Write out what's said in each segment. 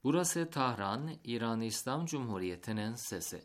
Burası Tahran, İran İslam Cumhuriyeti'nin sesi.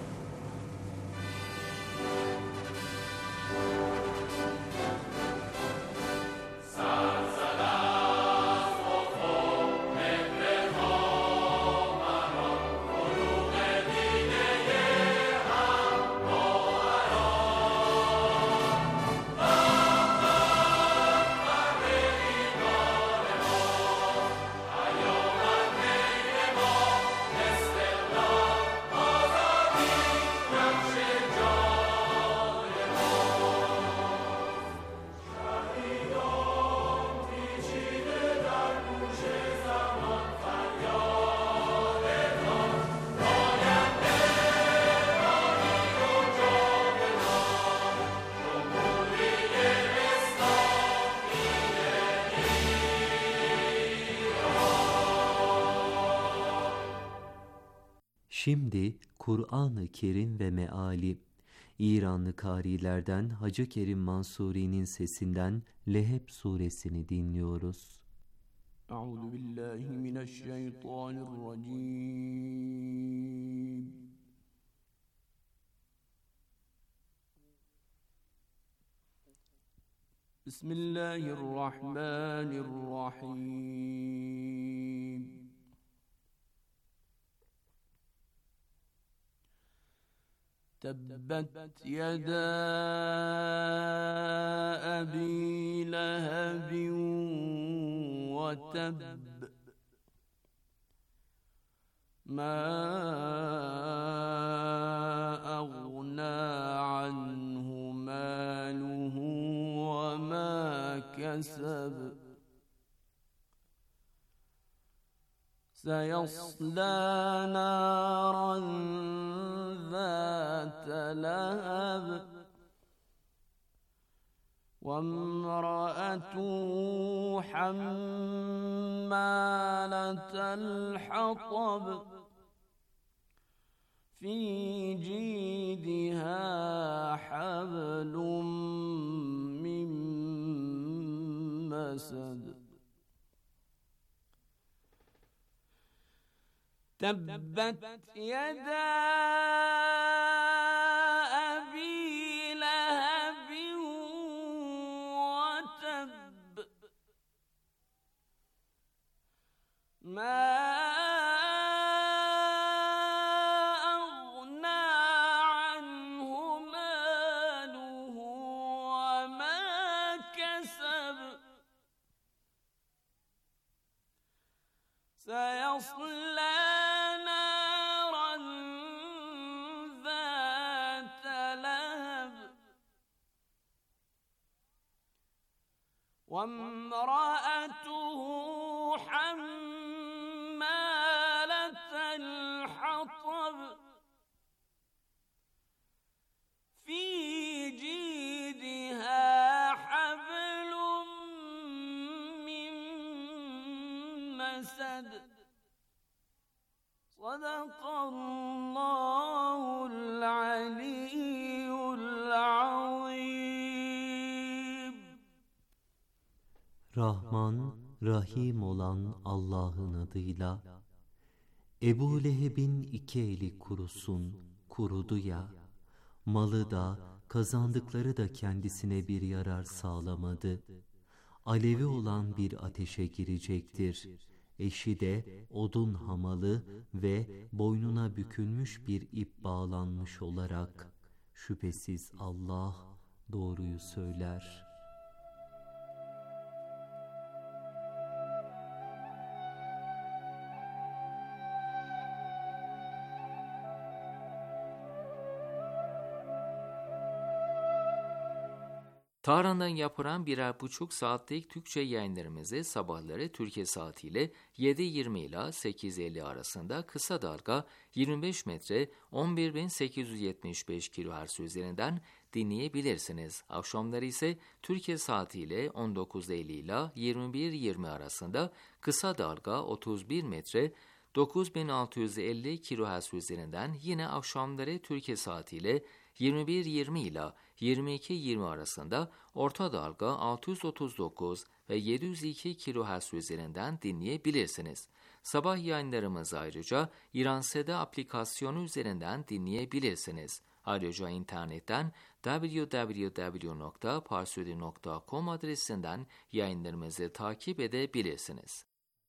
Şimdi Kur'an-ı Kerim ve meali, İranlı kârilerden Hacı Kerim Mansuri'nin sesinden Leheb suresini dinliyoruz. Euzubillahimineşşeytanirracim. Bismillahirrahmanirrahim. تبت يدا أبي لهب وتب ما أغنى عنه ماله وما كسب سيصلى نارا ذات لهب وامرأته حمالة الحطب في جيدها حبل من مسد تبت يدا أبي لهب وتب ما أغنى عنه ماله وما كسب سيصلى وامرأته حمالة الحطب في جيدها حبل من مسد صدق الله العلي العظيم. Rahman, Rahim olan Allah'ın adıyla. Ebu Leheb'in iki eli kurusun, kurudu ya, malı da, kazandıkları da kendisine bir yarar sağlamadı. Alevi olan bir ateşe girecektir. Eşi de odun hamalı ve boynuna bükülmüş bir ip bağlanmış olarak. Şüphesiz Allah doğruyu söyler. Tahran'dan yapılan 1,5 saatlik Türkçe yayınlarımızı sabahları Türkiye saatiyle 7:20 ile 8:50 arasında kısa dalga 25 metre 11.875 kHz üzerinden dinleyebilirsiniz. Akşamları ise Türkiye saatiyle 19:50 ile 21:20 arasında kısa dalga 31 metre 9650 kHz üzerinden yine akşamları Türkiye saatiyle 21:20 ile 22:20 arasında orta dalga 639 ve 702 kHz üzerinden dinleyebilirsiniz. Sabah yayınlarımızı ayrıca İran Seda aplikasyonu üzerinden dinleyebilirsiniz. Ayrıca internetten www.parsudi.com adresinden yayınlarımızı takip edebilirsiniz.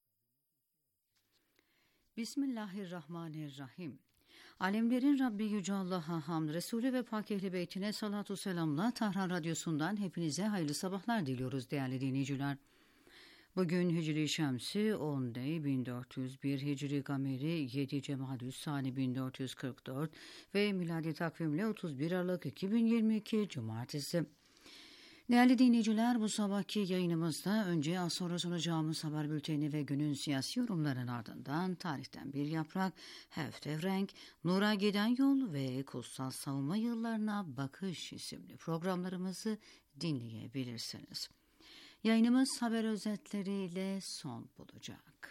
Bismillahirrahmanirrahim. Alemlerin Rabbi Yüce Allah'a hamd, Resulü ve Pak Ehli Beytine salatu selamla Tahran Radyosu'ndan hepinize hayırlı sabahlar diliyoruz değerli dinleyiciler. Bugün Hicri Şemsi 10 Dey 1401, Hicri Gameri 7 Cemadüssani 1444 ve miladi takvimle 31 Aralık 2022 Cumartesi. Değerli dinleyiciler, bu sabahki yayınımızda önce az sonra sunacağımız haber bülteni ve günün siyasi yorumlarının ardından tarihten bir yaprak, Heftevrenk, Nur'a giden yol ve Kutsal Savunma Yıllarına Bakış isimli programlarımızı dinleyebilirsiniz. Yayınımız haber özetleriyle son bulacak.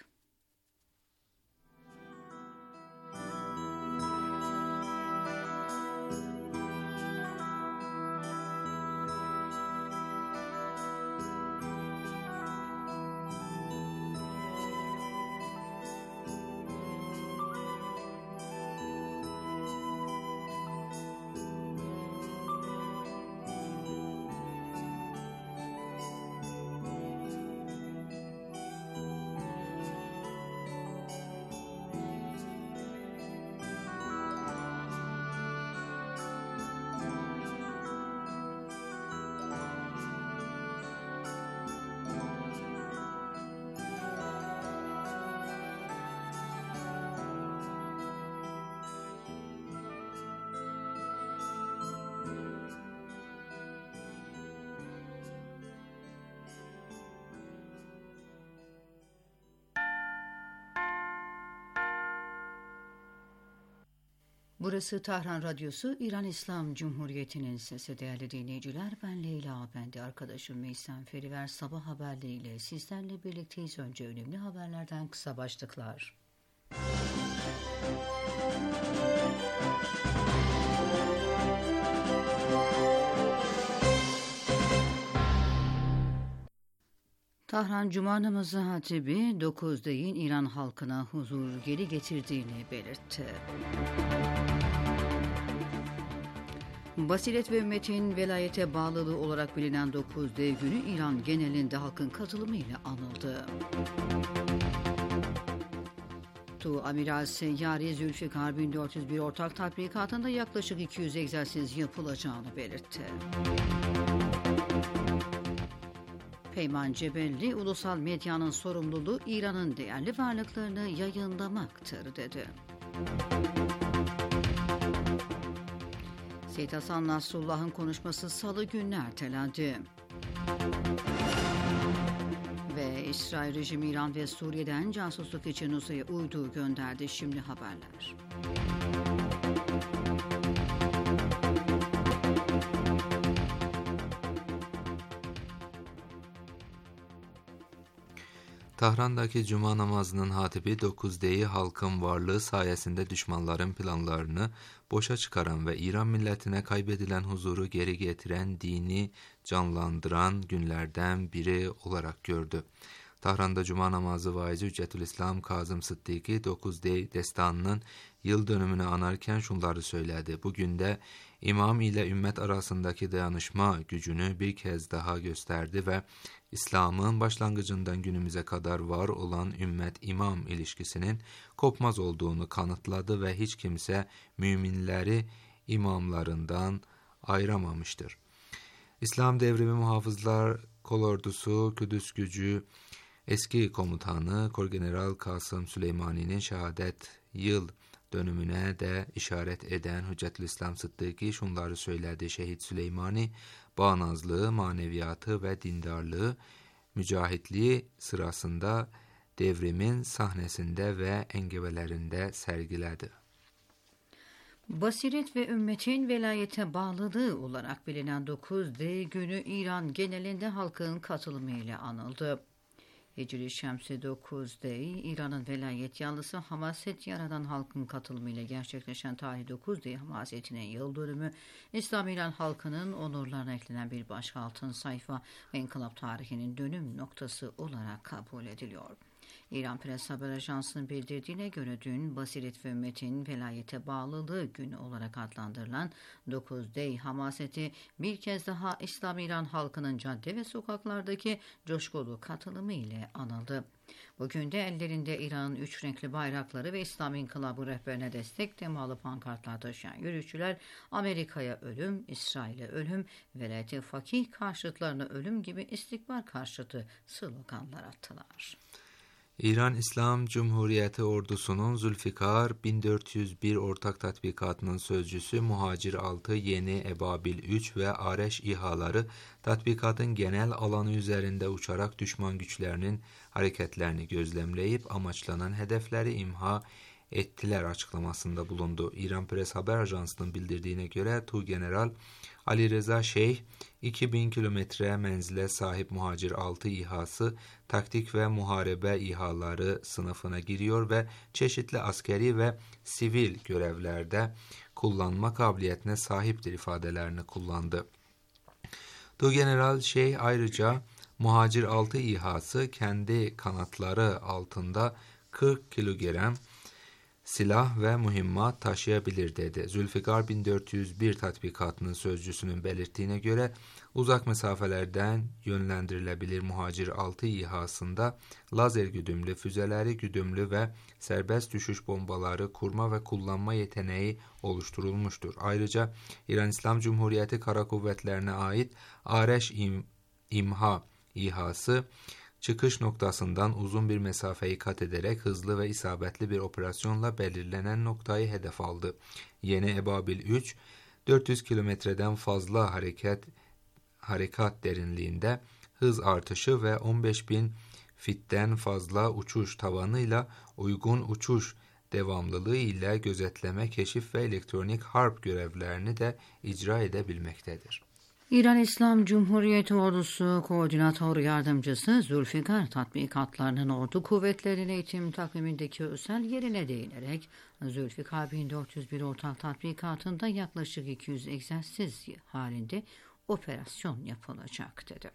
Burası Tahran Radyosu, İran İslam Cumhuriyeti'nin sesi değerli dinleyiciler. Ben Leyla, ben de arkadaşım Meysen Feriver sabah haberleriyle sizlerle birlikteyiz. Önce önemli haberlerden kısa başlıklar. Tahran Cuma namazı hatibi 9 Dey'in İran halkına huzur geri getirdiğini belirtti. Basiret ve ümmetin velayete bağlılığı olarak bilinen 9 Dey günü İran genelinde halkın katılımıyla anıldı. Amiral Seyyari Zülfikar 1401 ortak tatbikatında yaklaşık 200 egzersiz yapılacağını belirtti. Peyman Cebelli, ulusal medyanın sorumluluğu İran'ın değerli varlıklarını yayınlamaktır dedi. Seyyid Hasan Nasrullah'ın konuşması Salı gününe ertelendi. Ve İsrail rejimi İran ve Suriye'den casusluk için uzaya uydu gönderdi. Şimdi haberler. Tahran'daki cuma namazının hatibi 9 Dey'i halkın varlığı sayesinde düşmanların planlarını boşa çıkaran ve İran milletine kaybedilen huzuru geri getiren, dini canlandıran günlerden biri olarak gördü. Tahran'da cuma namazı vaizi Hüccetülislam Kazım Sıddıkı 9 Dey destanının yıl dönümünü anarken şunları söyledi. Bugün de İmam ile ümmet arasındaki dayanışma gücünü bir kez daha gösterdi ve İslam'ın başlangıcından günümüze kadar var olan ümmet-imam ilişkisinin kopmaz olduğunu kanıtladı ve hiç kimse müminleri imamlarından ayıramamıştır. İslam Devrimi Muhafızlar Kolordusu Kudüs Gücü eski komutanı Korgeneral Kasım Süleymani'nin şehadet yıl dönümüne de işaret eden Hüccetülislam Sıddıkı şunları söyledi. Şehit Süleymani bağnazlığı, maneviyatı ve dindarlığı, mücahitliği sırasında devrimin sahnesinde ve engebelerinde sergiledi. Basiret ve ümmetin velayete bağlılığı olarak bilinen 9 Dey günü İran genelinde halkın katılımıyla anıldı. Hicri Şemsi 9 Dey, İran'ın velayet yanlısı hamaset yaradan halkın katılımıyla gerçekleşen tarih 9 Dey hamasetinin yıl dönümü, İslam İran halkının onurlarına eklenen bir başka altın sayfa ve inkılap tarihinin dönüm noktası olarak kabul ediliyor. İran Press Haber Ajansı'nın bildirdiğine göre dün basiret ve ümmetin velayete bağlılığı günü olarak adlandırılan 9 hamaseti bir kez daha İslam İran halkının cadde ve sokaklardaki coşkulu katılımı ile anıldı. Bugün de ellerinde İran'ın 3 renkli bayrakları ve İslam İnkılabı rehberine destek temalı pankartlar taşıyan yürüyüşçüler Amerika'ya ölüm, İsrail'e ölüm, velayet-i fakih karşıtlarına ölüm gibi istikbal karşıtı sloganlar attılar. İran İslam Cumhuriyeti ordusunun Zülfikar 1401 ortak tatbikatının sözcüsü Muhacir 6, Yeni Ebabil 3 ve Areş İHA'ları tatbikatın genel alanı üzerinde uçarak düşman güçlerinin hareketlerini gözlemleyip amaçlanan hedefleri imha ettiler açıklamasında bulundu. İran Press Haber Ajansı'nın bildirdiğine göre Tuğgeneral Ali Reza Şeyh, 2000 kilometre menzile sahip Muhacir 6 İHA'sı taktik ve muharebe İHA'ları sınıfına giriyor ve çeşitli askeri ve sivil görevlerde kullanma kabiliyetine sahiptir ifadelerini kullandı. Tuğgeneral Şeyh ayrıca Muhacir 6 İHA'sı kendi kanatları altında 40 kilogram silah ve mühimmat taşıyabilir dedi. Zülfikar 1401 tatbikatının sözcüsünün belirttiğine göre uzak mesafelerden yönlendirilebilir Muhacir 6 İHA'sında lazer güdümlü, füzeleri güdümlü ve serbest düşüş bombaları kurma ve kullanma yeteneği oluşturulmuştur. Ayrıca İran İslam Cumhuriyeti Kara Kuvvetlerine ait Areş İmha İHA'sı çıkış noktasından uzun bir mesafeyi kat ederek hızlı ve isabetli bir operasyonla belirlenen noktayı hedef aldı. Yeni Ebabil 3, 400 kilometreden fazla harekat derinliğinde hız artışı ve 15.000 fitten fazla uçuş tavanıyla uygun uçuş devamlılığı ile gözetleme, keşif ve elektronik harp görevlerini de icra edebilmektedir. İran İslam Cumhuriyeti Ordusu Koordinatör Yardımcısı Zülfikar tatbikatlarının ordu kuvvetlerinin eğitim takvimindeki özel yerine değinerek Zülfikar 1401 ortak tatbikatında yaklaşık 200 egzersiz halinde operasyon yapılacak dedi.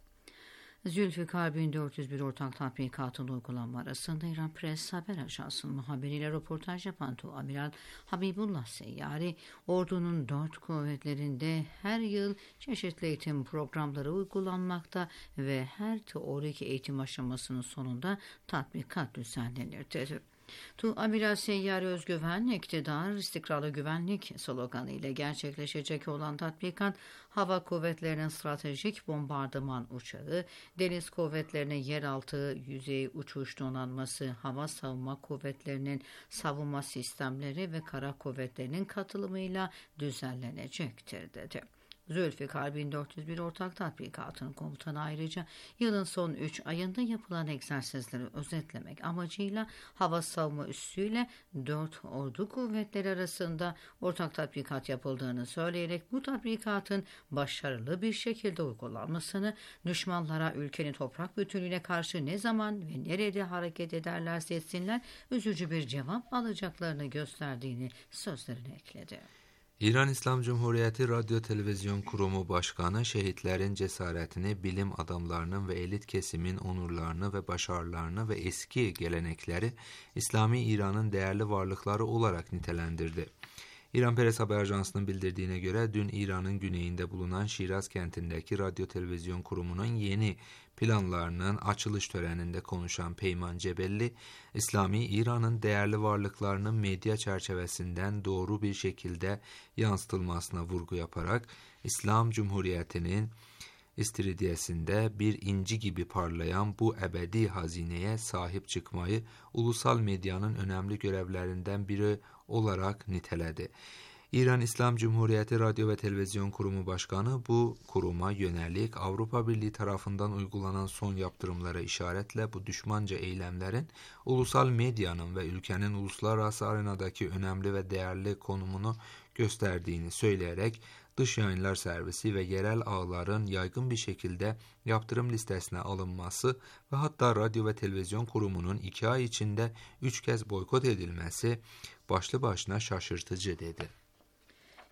Zülfikar 1401 ortak tatbikatın uygulanma arasında İran Press Haber Ajansı'nın muhabiriyle röportaj yapan Amiral Habibullah Seyyari, ordunun 4 kuvvetlerinde her yıl çeşitli eğitim programları uygulanmakta ve her teorik eğitim aşamasının sonunda tatbikat düzenlenir dedi. Amiral Seyyari Özgüven, iktidar, istikrarlı güvenlik sloganı ile gerçekleşecek olan tatbikat, hava kuvvetlerinin stratejik bombardıman uçağı, deniz kuvvetlerinin yeraltı yüzey uçuş donanması, hava savunma kuvvetlerinin savunma sistemleri ve kara kuvvetlerinin katılımıyla düzenlenecektir dedi. Zülfikar 1401 ortak tatbikatının komutanı ayrıca yılın son 3 ayında yapılan egzersizleri özetlemek amacıyla hava savunma üssüyle 4 ordu kuvvetleri arasında ortak tatbikat yapıldığını söyleyerek bu tatbikatın başarılı bir şekilde uygulanmasını, düşmanlara ülkenin toprak bütünlüğüne karşı ne zaman ve nerede hareket ederlerse etsinler üzücü bir cevap alacaklarını gösterdiğini sözlerine ekledi. İran İslam Cumhuriyeti Radyo Televizyon Kurumu Başkanı, şehitlerin cesaretini, bilim adamlarının ve elit kesimin onurlarını ve başarılarını ve eski gelenekleri İslami İran'ın değerli varlıkları olarak nitelendirdi. İran Press Haber Ajansı'nın bildirdiğine göre dün İran'ın güneyinde bulunan Şiraz kentindeki Radyo Televizyon Kurumu'nun yeni planlarının açılış töreninde konuşan Peyman Cebelli, İslami İran'ın değerli varlıklarının medya çerçevesinden doğru bir şekilde yansıtılmasına vurgu yaparak İslam Cumhuriyeti'nin istiridiyesinde bir inci gibi parlayan bu ebedi hazineye sahip çıkmayı ulusal medyanın önemli görevlerinden biri olarak niteledi. İran İslam Cumhuriyeti Radyo ve Televizyon Kurumu Başkanı bu kuruma yönelik Avrupa Birliği tarafından uygulanan son yaptırımlara işaretle bu düşmanca eylemlerin ulusal medyanın ve ülkenin uluslararası arenadaki önemli ve değerli konumunu gösterdiğini söyleyerek dış yayınlar servisi ve yerel ağların yaygın bir şekilde yaptırım listesine alınması ve hatta radyo ve televizyon kurumunun 2 ay içinde 3 kez boykot edilmesi başlı başına şaşırtıcı dedi.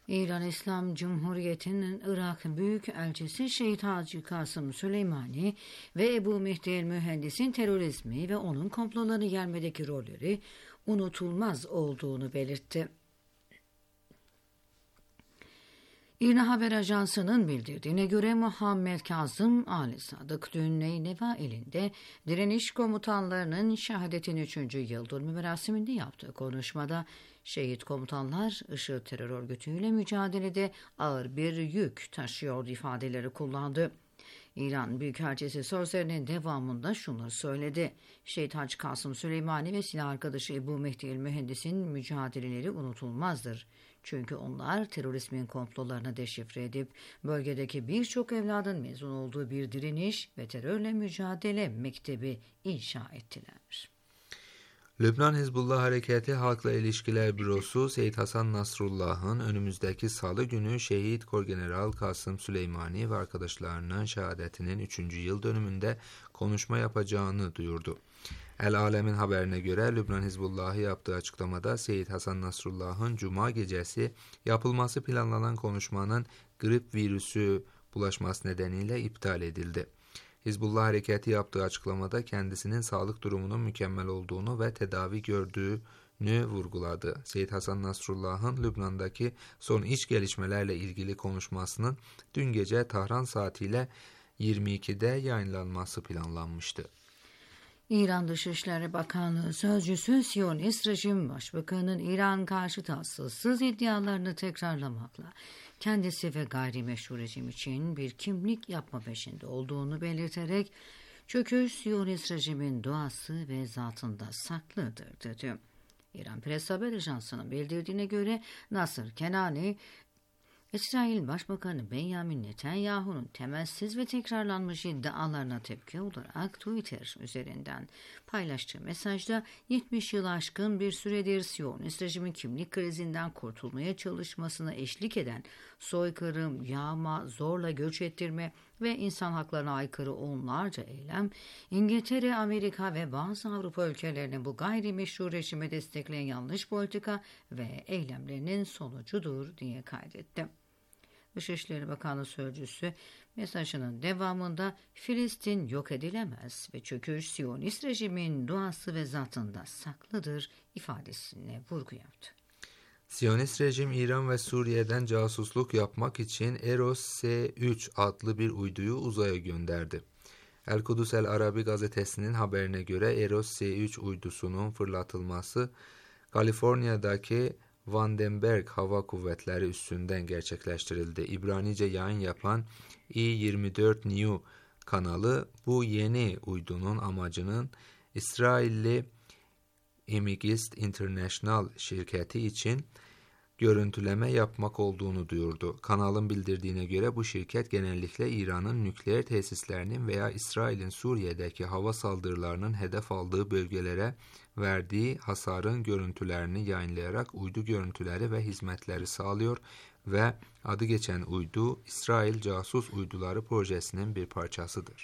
İran İslam Cumhuriyeti'nin Irak Büyükelçisi Şehit Hacı Kasım Süleymani ve Ebu Mehdi el-Mühendis'in terörizmi ve onun komploları yenmedeki rolleri unutulmaz olduğunu belirtti. İRNA Haber Ajansı'nın bildirdiğine göre Muhammed Kazım Ali Sadık dün Neyneva ilinde direniş komutanlarının şehadetin 3. yıl dönümü merasiminde yaptığı konuşmada şehit komutanlar IŞİD terör örgütüyle mücadelede ağır bir yük taşıyor ifadeleri kullandı. İran Büyükelçisi sözlerinin devamında şunları söyledi. Şehit Hacı Kasım Süleymani ve silah arkadaşı Ebu Mehdi el-Mühendis'in mücadeleleri unutulmazdır. Çünkü onlar terörizmin komplolarını deşifre edip bölgedeki birçok evladın mezun olduğu bir direniş ve terörle mücadele mektebi inşa ettiler. Lübnan Hizbullah Hareketi Halkla İlişkiler Bürosu Seyyid Hasan Nasrullah'ın önümüzdeki salı günü şehit Korgeneral Kasım Süleymani ve arkadaşlarının şehadetinin 3. yıl dönümünde konuşma yapacağını duyurdu. El Alem'in haberine göre Lübnan Hizbullah'ı yaptığı açıklamada Seyyid Hasan Nasrullah'ın Cuma gecesi yapılması planlanan konuşmanın grip virüsü bulaşması nedeniyle iptal edildi. Hizbullah Hareketi yaptığı açıklamada kendisinin sağlık durumunun mükemmel olduğunu ve tedavi gördüğünü vurguladı. Seyyid Hasan Nasrullah'ın Lübnan'daki son iç gelişmelerle ilgili konuşmasının dün gece Tahran saatiyle 22'de yayınlanması planlanmıştı. İran Dışişleri Bakanlığı Sözcüsü Siyonist Rejim Başbakanı'nın İran karşıtı asılsız iddialarını tekrarlamakla kendisi ve gayrimeşru rejim için bir kimlik yapma peşinde olduğunu belirterek çöküş Siyonist rejimin doğası ve zatında saklıdır dedi. İran Press Haber Ajansı'nın bildirdiğine göre Nasır Kenani, İsrail Başbakanı Benjamin Netanyahu'nun temelsiz ve tekrarlanmış iddialarına tepki olarak Twitter üzerinden paylaştığı mesajda 70 yıl aşkın bir süredir Siyonist rejimin kimlik krizinden kurtulmaya çalışmasına eşlik eden soykırım, yağma, zorla göç ettirme ve insan haklarına aykırı onlarca eylem, İngiltere, Amerika ve bazı Avrupa ülkelerinin bu gayrimeşru rejimi destekleyen yanlış politika ve eylemlerinin sonucudur diye kaydetti. Dışişleri Bakanlığı Sözcüsü mesajının devamında Filistin yok edilemez ve çöküş Siyonist rejimin doğası ve zatında saklıdır ifadesine vurgu yaptı. Siyonist rejim İran ve Suriye'den casusluk yapmak için Eros S-3 adlı bir uyduyu uzaya gönderdi. El Kudüs El Arabi gazetesinin haberine göre Eros S-3 uydusunun fırlatılması Kaliforniya'daki Vandenberg Hava Kuvvetleri üssünden gerçekleştirildi. İbranice yayın yapan I-24 New kanalı bu yeni uydunun amacının İsrailli Imagist International şirketi için görüntüleme yapmak olduğunu duyurdu. Kanalın bildirdiğine göre bu şirket genellikle İran'ın nükleer tesislerinin veya İsrail'in Suriye'deki hava saldırılarının hedef aldığı bölgelere verdiği hasarın görüntülerini yayınlayarak uydu görüntüleri ve hizmetleri sağlıyor ve adı geçen uydu İsrail Casus Uyduları projesinin bir parçasıdır.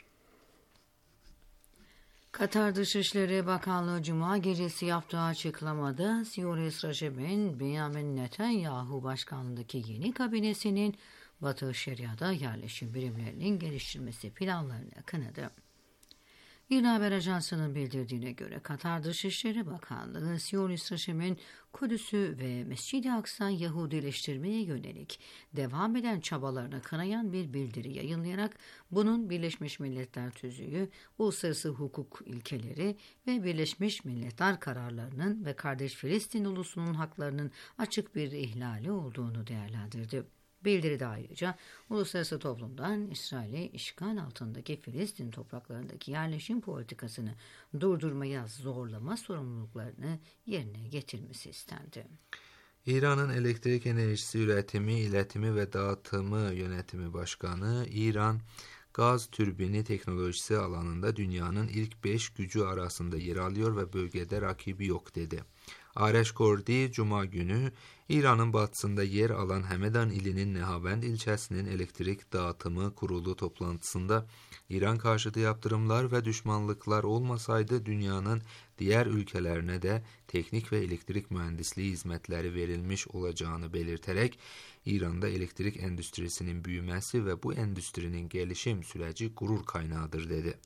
Katar Dışişleri Bakanlığı Cuma gecesi yaptığı açıklamada Siyonist rejimin Benjamin Netanyahu başkanlığındaki yeni kabinesinin Batı Şeria'da yerleşim birimlerinin geliştirmesi planlarını kınadı. İran Haber Ajansı'nın bildirdiğine göre Katar Dışişleri Bakanlığı Siyonist rejimin Kudüs'ü ve Mescid-i Aksa Yahudileştirmeye yönelik devam eden çabalarını kınayan bir bildiri yayınlayarak bunun Birleşmiş Milletler Tüzüğü, uluslararası hukuk ilkeleri ve Birleşmiş Milletler kararlarının ve kardeş Filistin ulusunun haklarının açık bir ihlali olduğunu değerlendirdi. Bildiride ayrıca uluslararası toplumdan İsrail'e işgal altındaki Filistin topraklarındaki yerleşim politikasını durdurmaya zorlama sorumluluklarını yerine getirmesi istendi. İran'ın elektrik enerjisi üretimi, iletimi ve dağıtımı yönetimi başkanı, İran gaz türbini teknolojisi alanında dünyanın ilk 5 gücü arasında yer alıyor ve bölgede rakibi yok dedi. Areş Kordi Cuma günü İranın batısında yer alan Həmədan ilinin Nəhavənd ilçəsinin elektrik dağıtımı kurulu toplantısında İran karşıtı yaptırımlar ve düşmanlıklar olmasaydı dünyanın diğer ülkelerine de teknik ve elektrik mühendisliği hizmetleri verilmiş olacağını belirterek İran'da elektrik endüstrisinin büyümesi ve bu endüstrinin gelişim süreci gurur kaynağıdır dedi.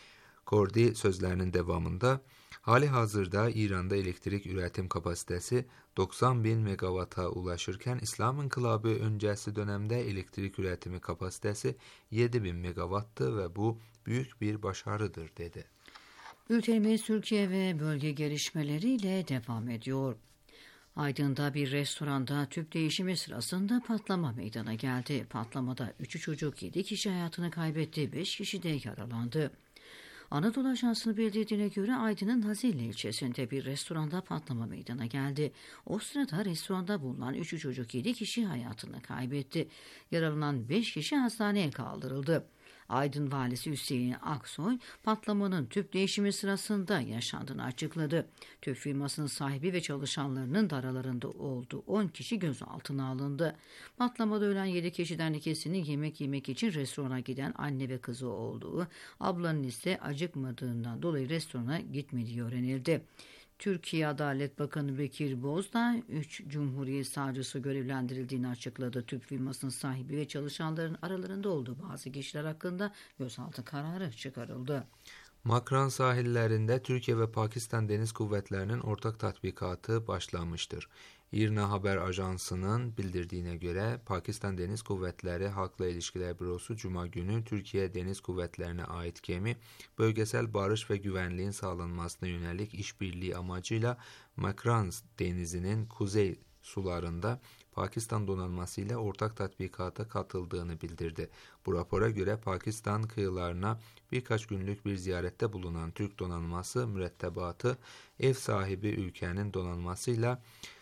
Kordi sözlerinin devamında hali hazırda İran'da elektrik üretim kapasitesi 90 bin megawata ulaşırken İslam İnkılabı öncesi dönemde elektrik üretimi kapasitesi 7 bin megawattı ve bu büyük bir başarıdır dedi. Bültenimiz Türkiye ve bölge gelişmeleriyle devam ediyor. Aydın'da bir restoranda tüp değişimi sırasında patlama meydana geldi. Patlamada 3 çocuk 7 kişi hayatını kaybetti, 5 kişi de yaralandı. Anadolu Ajansı'nın bildirdiğine göre Aydın'ın Nazilli ilçesinde bir restoranda patlama meydana geldi. O sırada restoranda bulunan 3 çocuk 7 kişi hayatını kaybetti. Yaralanan 5 kişi hastaneye kaldırıldı. Aydın Valisi Hüseyin Aksoy patlamanın tüp değişimi sırasında yaşandığını açıkladı. Tüp firmasının sahibi ve çalışanlarının da aralarında olduğu 10 kişi gözaltına alındı. Patlamada ölen 7 kişiden ikisinin yemek yemek için restorana giden anne ve kızı olduğu, ablanın ise acıkmadığından dolayı restorana gitmediği öğrenildi. Türkiye Adalet Bakanı Bekir Bozdağ 3 Cumhuriyet Savcısı görevlendirildiğini açıkladı. Tüp firmasının sahibi ve çalışanların aralarında olduğu bazı kişiler hakkında gözaltı kararı çıkarıldı. Makran sahillerinde Türkiye ve Pakistan Deniz Kuvvetleri'nin ortak tatbikatı başlamıştır. İRNA Haber Ajansı'nın bildirdiğine göre Pakistan Deniz Kuvvetleri Halkla İlişkiler Bürosu Cuma günü Türkiye Deniz Kuvvetleri'ne ait gemi, bölgesel barış ve güvenliğin sağlanmasına yönelik işbirliği amacıyla Makran Denizi'nin kuzey sularında Pakistan donanması ile ortak tatbikata katıldığını bildirdi. Bu rapora göre Pakistan kıyılarına birkaç günlük bir ziyarette bulunan Türk donanması mürettebatı ev sahibi ülkenin donanmasıyla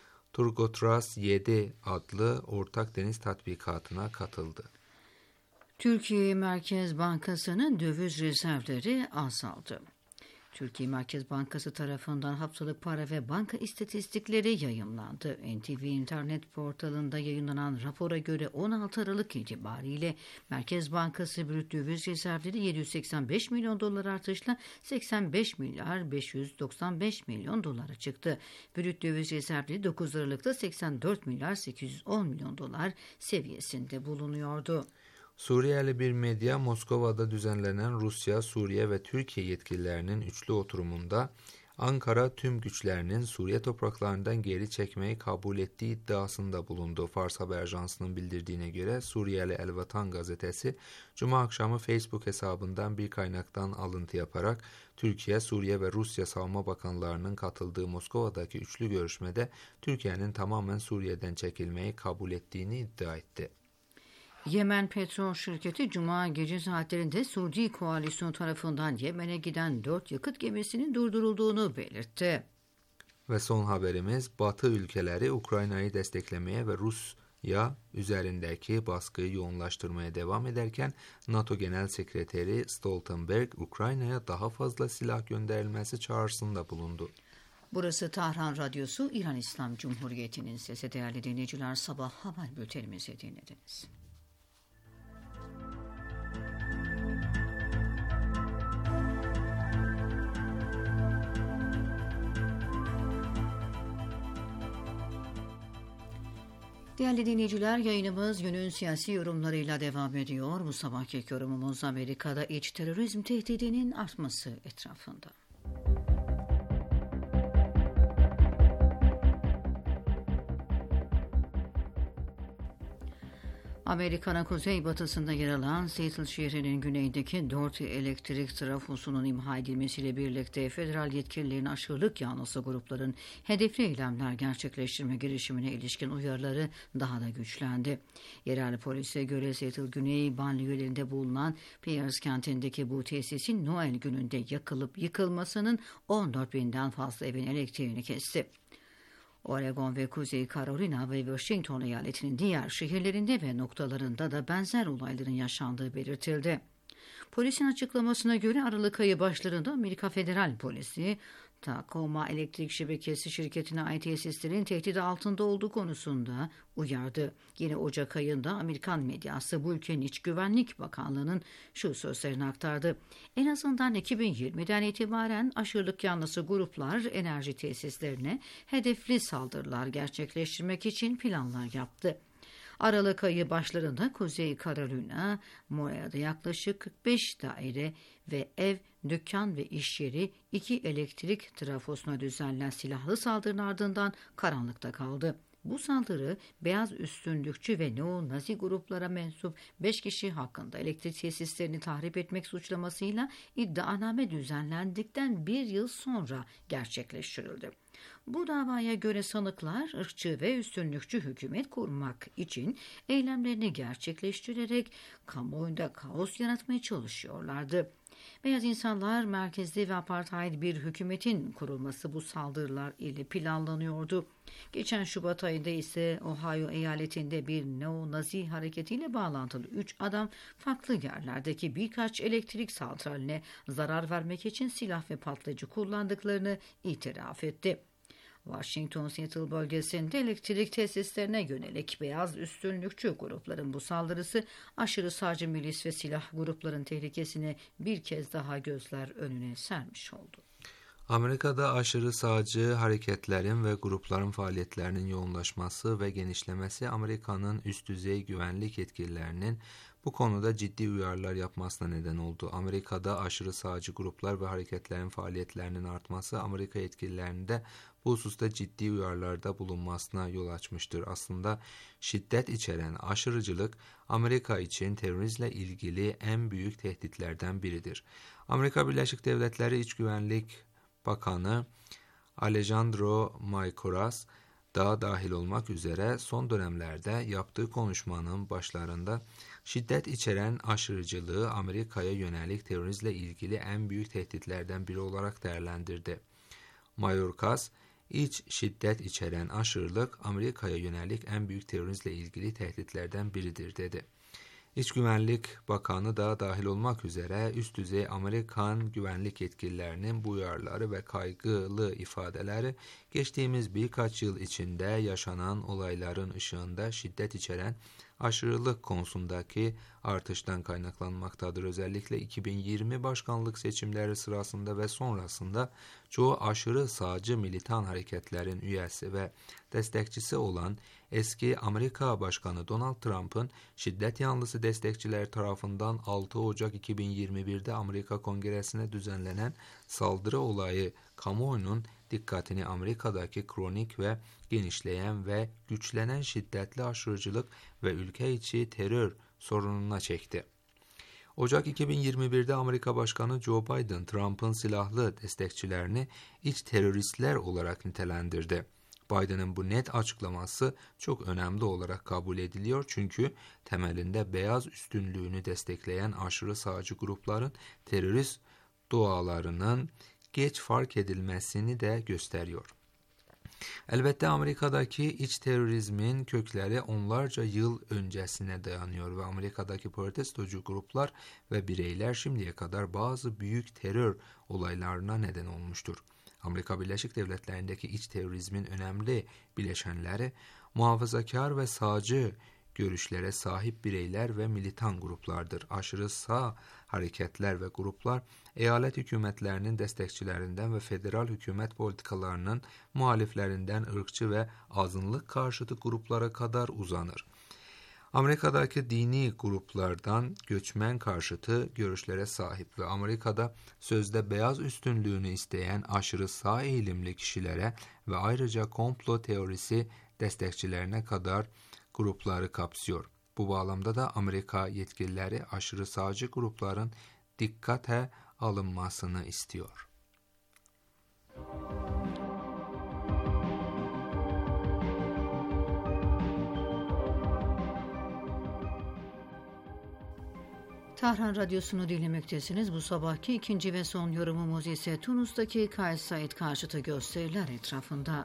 Turgotras 7 adlı ortak deniz tatbikatına katıldı. Türkiye Merkez Bankası'nın döviz rezervleri azaldı. Türkiye Merkez Bankası tarafından haftalık para ve banka istatistikleri yayımlandı. NTV internet portalında yayınlanan rapora göre 16 Aralık itibariyle Merkez Bankası brüt döviz rezervleri 785 milyon dolar artışla 85 milyar 595 milyon dolara çıktı. Brüt döviz rezervleri 9 Aralık'ta 84 milyar 810 milyon dolar seviyesinde bulunuyordu. Suriyeli bir medya Moskova'da düzenlenen Rusya, Suriye ve Türkiye yetkililerinin üçlü oturumunda Ankara tüm güçlerinin Suriye topraklarından geri çekmeyi kabul ettiği iddiasında bulundu. Fars Haber Ajansı'nın bildirdiğine göre Suriyeli El Vatan gazetesi Cuma akşamı Facebook hesabından bir kaynaktan alıntı yaparak Türkiye, Suriye ve Rusya Savunma Bakanlarının katıldığı Moskova'daki üçlü görüşmede Türkiye'nin tamamen Suriye'den çekilmeyi kabul ettiğini iddia etti. Yemen Petrol Şirketi Cuma gece saatlerinde Suudi koalisyonu tarafından Yemen'e giden 4 yakıt gemisinin durdurulduğunu belirtti. Ve son haberimiz Batı ülkeleri Ukrayna'yı desteklemeye ve Rusya üzerindeki baskıyı yoğunlaştırmaya devam ederken NATO Genel Sekreteri Stoltenberg Ukrayna'ya daha fazla silah gönderilmesi çağrısında bulundu. Burası Tahran Radyosu, İran İslam Cumhuriyeti'nin sesi. Değerli dinleyiciler, sabah haber bültenimizi dinlediniz. Değerli dinleyiciler, yayınımız günün siyasi yorumlarıyla devam ediyor. Bu sabahki yorumumuz Amerika'da iç terörizm tehdidinin artması etrafında. Amerika'nın kuzeybatısında yer alan Seattle şehrinin güneyindeki 4 elektrik trafosunun imha edilmesiyle birlikte federal yetkililerin aşırılık yanlısı grupların hedefli eylemler gerçekleştirme girişimine ilişkin uyarıları daha da güçlendi. Yerel polise göre Seattle güney banliyölerinde bulunan Pierce kentindeki bu tesisin Noel gününde yakılıp yıkılmasının 14.000'den fazla evin elektriğini kesti. Oregon ve Kuzey Carolina ve Washington eyaletinin diğer şehirlerinde ve noktalarında da benzer olayların yaşandığı belirtildi. Polisin açıklamasına göre Aralık ayı başlarında Amerika Federal Polisi Tacoma Elektrik Şebekesi şirketine ait tesislerin tehdit altında olduğu konusunda uyardı. Yine Ocak ayında Amerikan medyası bu ülkenin İç Güvenlik Bakanlığı'nın şu sözlerini aktardı. En azından 2020'den itibaren aşırılık yanlısı gruplar enerji tesislerine hedefli saldırılar gerçekleştirmek için planlar yaptı. Aralık ayı başlarında Kuzey Carolina, Morea'da yaklaşık 45 daire ve ev, dükkan ve iş yeri 2 elektrik trafosuna düzenlenen silahlı saldırının ardından karanlıkta kaldı. Bu saldırı beyaz üstünlükçü ve neo-nazi gruplara mensup 5 kişi hakkında elektrik tesislerini tahrip etmek suçlamasıyla iddianame düzenlendikten 1 yıl sonra gerçekleştirildi. Bu davaya göre sanıklar ırkçı ve üstünlükçü hükümet kurmak için eylemlerini gerçekleştirerek kamuoyunda kaos yaratmaya çalışıyorlardı. Beyaz insanlar merkezli ve apartheid bir hükümetin kurulması bu saldırılar ile planlanıyordu. Geçen Şubat ayında ise Ohio eyaletinde bir neo-nazi hareketiyle bağlantılı 3 adam farklı yerlerdeki birkaç elektrik santraline zarar vermek için silah ve patlayıcı kullandıklarını itiraf etti. Washington Seattle bölgesinde elektrik tesislerine yönelik beyaz üstünlükçü grupların bu saldırısı aşırı sağcı milis ve silah grupların tehlikesini bir kez daha gözler önüne sermiş oldu. Amerika'da aşırı sağcı hareketlerin ve grupların faaliyetlerinin yoğunlaşması ve genişlemesi Amerika'nın üst düzey güvenlik yetkililerinin bu konuda ciddi uyarılar yapmasına neden oldu. Amerika'da aşırı sağcı gruplar ve hareketlerin faaliyetlerinin artması Amerika yetkililerinde bu hususta ciddi uyarılarda bulunmasına yol açmıştır. Aslında şiddet içeren aşırıcılık Amerika için terörizmle ilgili en büyük tehditlerden biridir. Amerika Birleşik Devletleri İç Güvenlik Bakanı Alejandro Mayorkas da dahil olmak üzere son dönemlerde yaptığı konuşmanın başlarında şiddet içeren aşırıcılığı Amerika'ya yönelik terörizmle ilgili en büyük tehditlerden biri olarak değerlendirdi. Mayorkas, İç şiddet içeren aşırılık Amerika'ya yönelik en büyük terörizmle ilgili tehditlerden biridir dedi. İç Güvenlik Bakanı da dahil olmak üzere üst düzey Amerikan güvenlik yetkililerinin bu uyarıları ve kaygılı ifadeleri geçtiğimiz birkaç yıl içinde yaşanan olayların ışığında şiddet içeren aşırılık konusundaki artıştan kaynaklanmaktadır. Özellikle 2020 başkanlık seçimleri sırasında ve sonrasında çoğu aşırı sağcı militan hareketlerin üyesi ve destekçisi olan eski Amerika Başkanı Donald Trump'ın şiddet yanlısı destekçiler tarafından 6 Ocak 2021'de Amerika Kongresi'ne düzenlenen saldırı olayı kamuoyunun dikkatini Amerika'daki kronik ve genişleyen ve güçlenen şiddetli aşırıcılık ve ülke içi terör sorununa çekti. Ocak 2021'de Amerika Başkanı Joe Biden, Trump'ın silahlı destekçilerini iç teröristler olarak nitelendirdi. Biden'ın bu net açıklaması çok önemli olarak kabul ediliyor çünkü temelinde beyaz üstünlüğünü destekleyen aşırı sağcı grupların terörist doğalarının geç fark edilmesini de gösteriyor. Elbette Amerika'daki iç terörizmin kökleri onlarca yıl öncesine dayanıyor ve Amerika'daki protestocu gruplar ve bireyler şimdiye kadar bazı büyük terör olaylarına neden olmuştur. Amerika Birleşik Devletleri'ndeki iç terörizmin önemli bileşenleri muhafazakar ve sağcı görüşlere sahip bireyler ve militan gruplardır. Aşırı sağ hareketler ve gruplar eyalet hükümetlerinin destekçilerinden ve federal hükümet politikalarının muhaliflerinden ırkçı ve azınlık karşıtı gruplara kadar uzanır. Amerika'daki dini gruplardan göçmen karşıtı görüşlere sahip ve Amerika'da sözde beyaz üstünlüğünü isteyen aşırı sağ eğilimli kişilere ve ayrıca komplo teorisi destekçilerine kadar grupları kapsıyor. Bu bağlamda da Amerika yetkilileri aşırı sağcı grupların dikkate alınmasını istiyor. Tahran Radyosu'nu dinlemektesiniz. Bu sabahki ikinci ve son yorumumuz ise Tunus'taki Kays Said karşıtı gösteriler etrafında.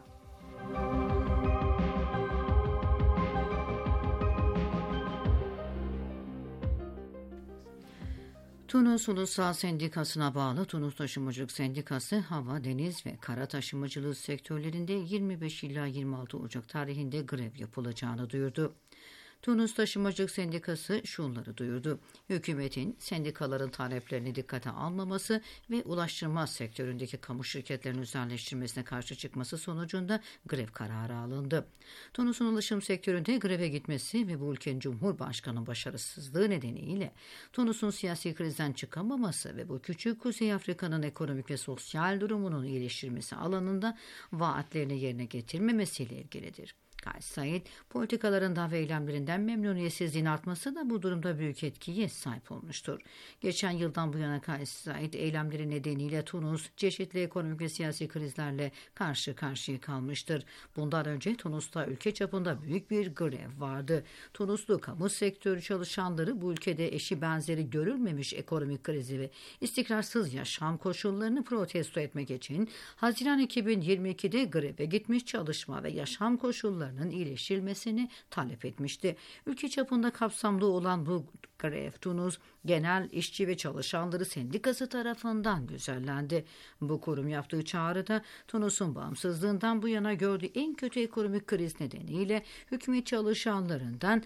Tunus Ulusal Sendikası'na bağlı Tunus Taşımacılık Sendikası, hava, deniz ve kara taşımacılığı sektörlerinde 25 ila 26 Ocak tarihinde grev yapılacağını duyurdu. Tunus Taşımacılık Sendikası şunları duyurdu: hükümetin sendikaların taleplerini dikkate almaması ve ulaştırma sektöründeki kamu şirketlerinin özelleştirmesine karşı çıkması sonucunda grev kararı alındı. Tunus'un ulaşım sektöründe greve gitmesi ve bu ülkenin Cumhurbaşkanı'nın başarısızlığı nedeniyle Tunus'un siyasi krizden çıkamaması ve bu küçük Kuzey Afrika'nın ekonomik ve sosyal durumunun iyileştirilmesi alanında vaatlerini yerine getirmemesiyle ilgilidir. Kays Said, politikalarından ve eylemlerinden memnuniyetsizliğin artması da bu durumda büyük etkiye sahip olmuştur. Geçen yıldan bu yana Kays Said, eylemleri nedeniyle Tunus çeşitli ekonomik ve siyasi krizlerle karşı karşıya kalmıştır. Bundan önce Tunus'ta ülke çapında büyük bir grev vardı. Tunuslu kamu sektörü çalışanları bu ülkede eşi benzeri görülmemiş ekonomik krizi ve istikrarsız yaşam koşullarını protesto etmek için Haziran 2022'de greve gitmiş, çalışma ve yaşam koşullarının iyileştirilmesini talep etmişti. Ülke çapında kapsamlı olan bu grev Tunus Genel İşçi ve Çalışanları Sendikası tarafından düzenlendi. Bu kurum yaptığı çağrıda Tunus'un bağımsızlığından bu yana gördüğü en kötü ekonomik kriz nedeniyle hükümet çalışanlarından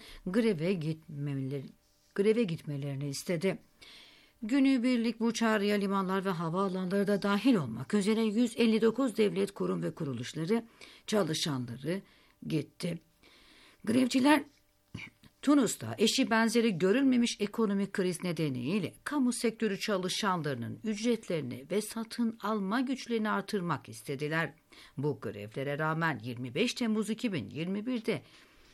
greve gitmelerini istedi. Günübirlik bu çağrıya limanlar ve havaalanları da dahil olmak üzere 159 devlet kurum ve kuruluşları çalışanları gitti. Grevciler Tunus'ta eşi benzeri görülmemiş ekonomik kriz nedeniyle kamu sektörü çalışanlarının ücretlerini ve satın alma güçlerini artırmak istediler. Bu grevlere rağmen 25 Temmuz 2021'de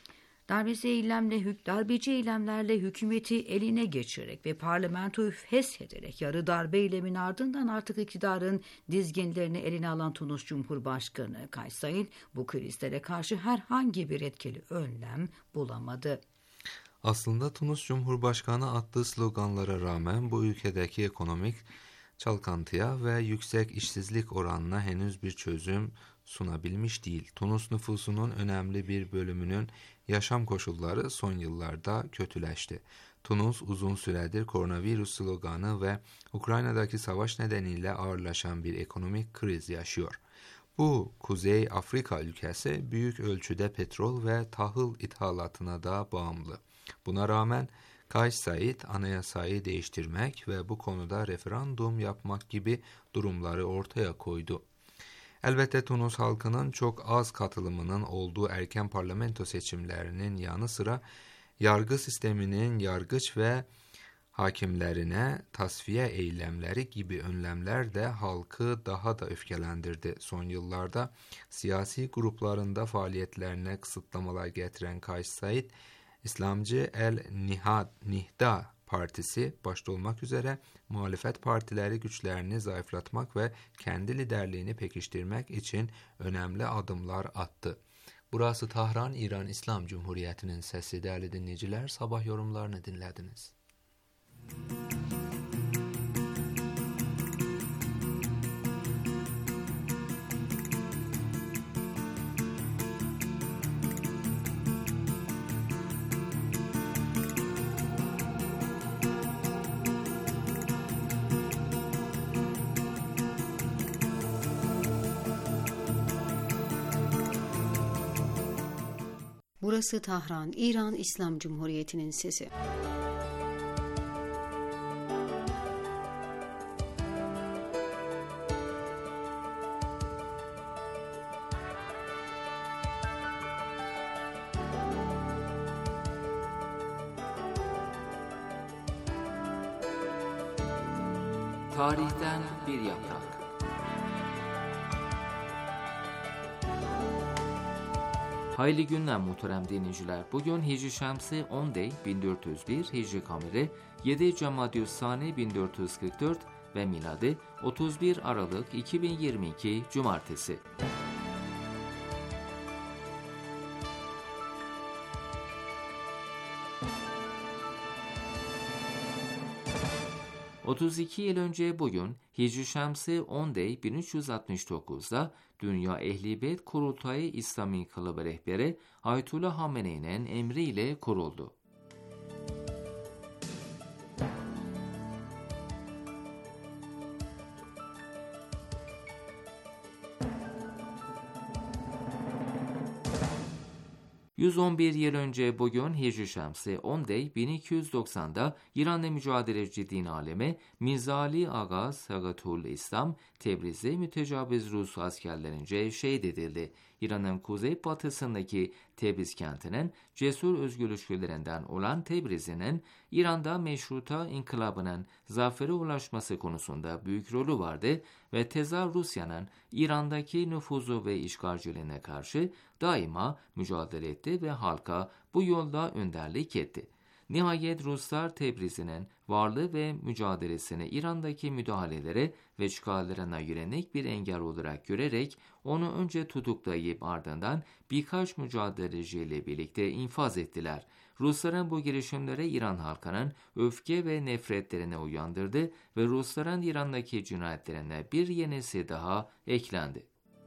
darbeci eylemlerle hükümeti eline geçirerek ve parlamentoyu feshederek yarı darbe eylemin ardından artık iktidarın dizginlerini eline alan Tunus Cumhurbaşkanı Kays Said bu krizlere karşı herhangi bir etkili önlem bulamadı. Aslında Tunus Cumhurbaşkanı attığı sloganlara rağmen bu ülkedeki ekonomik çalkantıya ve yüksek işsizlik oranına henüz bir çözüm sunabilmiş değil. Tunus nüfusunun önemli bir bölümünün yaşam koşulları son yıllarda kötüleşti. Tunus uzun süredir koronavirüs sloganı ve Ukrayna'daki savaş nedeniyle ağırlaşan bir ekonomik kriz yaşıyor. Bu Kuzey Afrika ülkesi büyük ölçüde petrol ve tahıl ithalatına da bağımlı. Buna rağmen Kays Said anayasayı değiştirmek ve bu konuda referandum yapmak gibi durumları ortaya koydu. Elbette Tunus halkının çok az katılımının olduğu erken parlamento seçimlerinin yanı sıra yargı sisteminin yargıç ve hakimlerine tasfiye eylemleri gibi önlemler de halkı daha da öfkelendirdi. Son yıllarda siyasi gruplarında faaliyetlerine kısıtlamalar getiren Kays Said, İslamcı El-Nihda Partisi başta olmak üzere muhalefet partileri güçlerini zayıflatmak ve kendi liderliğini pekiştirmek için önemli adımlar attı. Burası Tahran, İran İslam Cumhuriyeti'nin sesi. Değerli dinleyiciler, sabah yorumlarını dinlediniz. Burası Tahran, İran İslam Cumhuriyeti'nin sesi. Tarihten bir yaprak. Hayırlı günler muhterem dinleyiciler. Bugün Hicri Şemsi 10 Dey 1401, Hicri Kameri 7 Cemadyüssani 1444 ve miladi 31 Aralık 2022 Cumartesi. ...32 yıl önce bugün Hicri Şemsi 10 Dey 1369'da Dünya Ehli Beyt Kurultayı İslami Kılıbı rehberi Ayetullah Hamene'nin emriyle kuruldu. 111 yıl önce bugün Hicri Şemsi 10 Dey 1290'da İran'la mücadeleci din alemi Mirza Ali Aga Sagatul İslam Tebriz'de mütecaviz Rus askerlerince şehit edildi. İran'ın kuzey batısındaki Tebriz kentinin cesur özgürlükçülerinden olan Tebriz'in İran'da meşruta inkılabının zafere ulaşması konusunda büyük rolü vardı ve Tezar Rusya'nın İran'daki nüfuzu ve işgalciliğine karşı daima mücadele etti ve halka bu yolda önderlik etti. Nihayet Ruslar Tebriz'in varlığı ve mücadelesini İran'daki müdahalelere ve işgallerine yönelik bir engel olarak görerek onu önce tutuklayıp ardından birkaç mücadeleciyle birlikte infaz ettiler. Rusların bu girişimleri İran halkının öfke ve nefretlerine uyandırdı ve Rusların İran'daki cinayetlerine bir yenisi daha eklendi.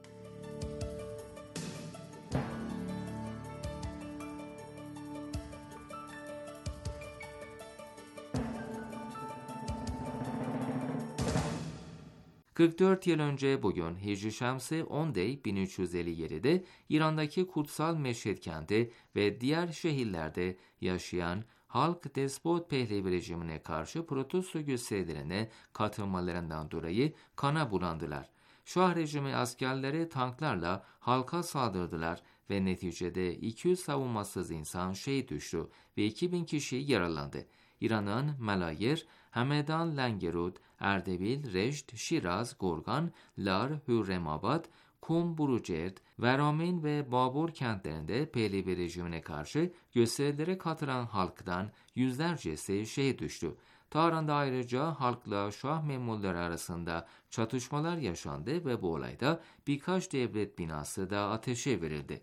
...44 yıl önce bugün Hicri Şemsi 10 Dey 1357'de İran'daki kutsal Meşhed kenti ve diğer şehirlerde yaşayan halk despot Pehlevi rejimine karşı protesto gösterilerine katılmalarından dolayı kana bulandılar. Şah rejimi askerleri tanklarla halka saldırdılar ve neticede 200 savunmasız insan şehit düştü ve 2000 kişi yaralandı. İran'ın Malayir, Hamedan, Langerud, Erdebil, Reşt, Şiraz, Gorgan, Lar, Hürremabad, Kum, Burucert, Veramin ve Babur kentlerinde Pehlevi rejimine karşı gösterilere katılan halktan yüzlercesi şehit düştü. Tahran'da ayrıca halkla Şah memurları arasında çatışmalar yaşandı ve bu olayda birkaç devlet binası da ateşe verildi.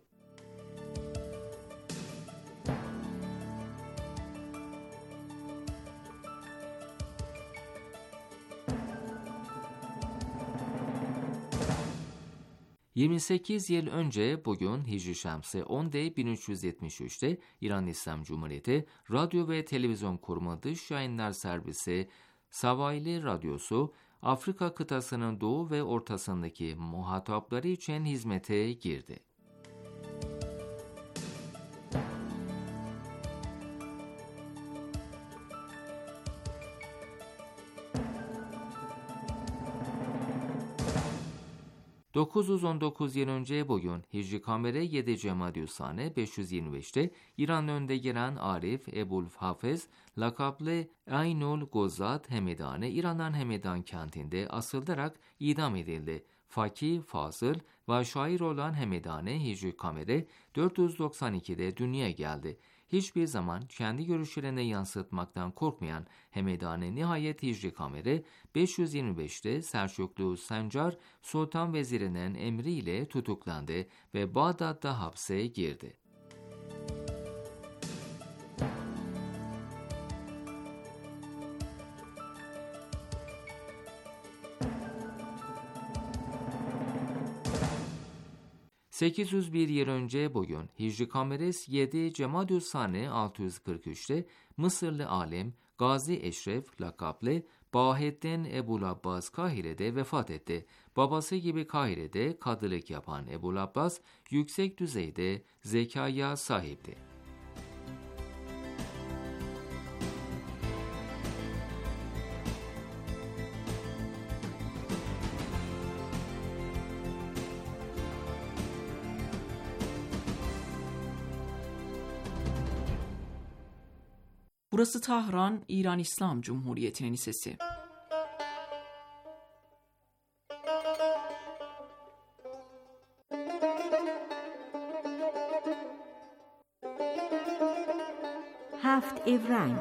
...28 yıl önce bugün Hicri Şemsi 10 Dey 1373'te İran İslam Cumhuriyeti Radyo ve Televizyon Kurumu Dış Yayınlar Servisi Savayli Radyosu Afrika kıtasının doğu ve ortasındaki muhatapları için hizmete girdi. ...919 yıl önce bugün Hicri Kamere 7 Cemadyüssane 525'te İran önde gelen Arif Ebul Hafez lakaplı Aynul Gozat Hemedani İran'ın Hemedan kentinde asılarak idam edildi. Fakih, fazıl ve şair olan Hemedani Hicri Kamere 492'de dünyaya geldi. Hiçbir zaman kendi görüşlerini yansıtmaktan korkmayan Hemedani nihayet Hicri Kamere 525'te Selçuklu Sencar Sultan Veziri'nin emriyle tutuklandı ve Bağdat'ta hapse girdi. ...801 yıl önce bugün Hicri Kameres 7 Cemadyüssane 643'te Mısırlı alim Gazi Eşref lakaplı Bahettin Ebul Abbas Kahire'de vefat etti. Babası gibi Kahire'de kadılık yapan Ebul Abbas yüksek düzeyde zekaya sahipti. Burası Tahran, İran İslam Cumhuriyeti'nin sesi. هفت اورنگ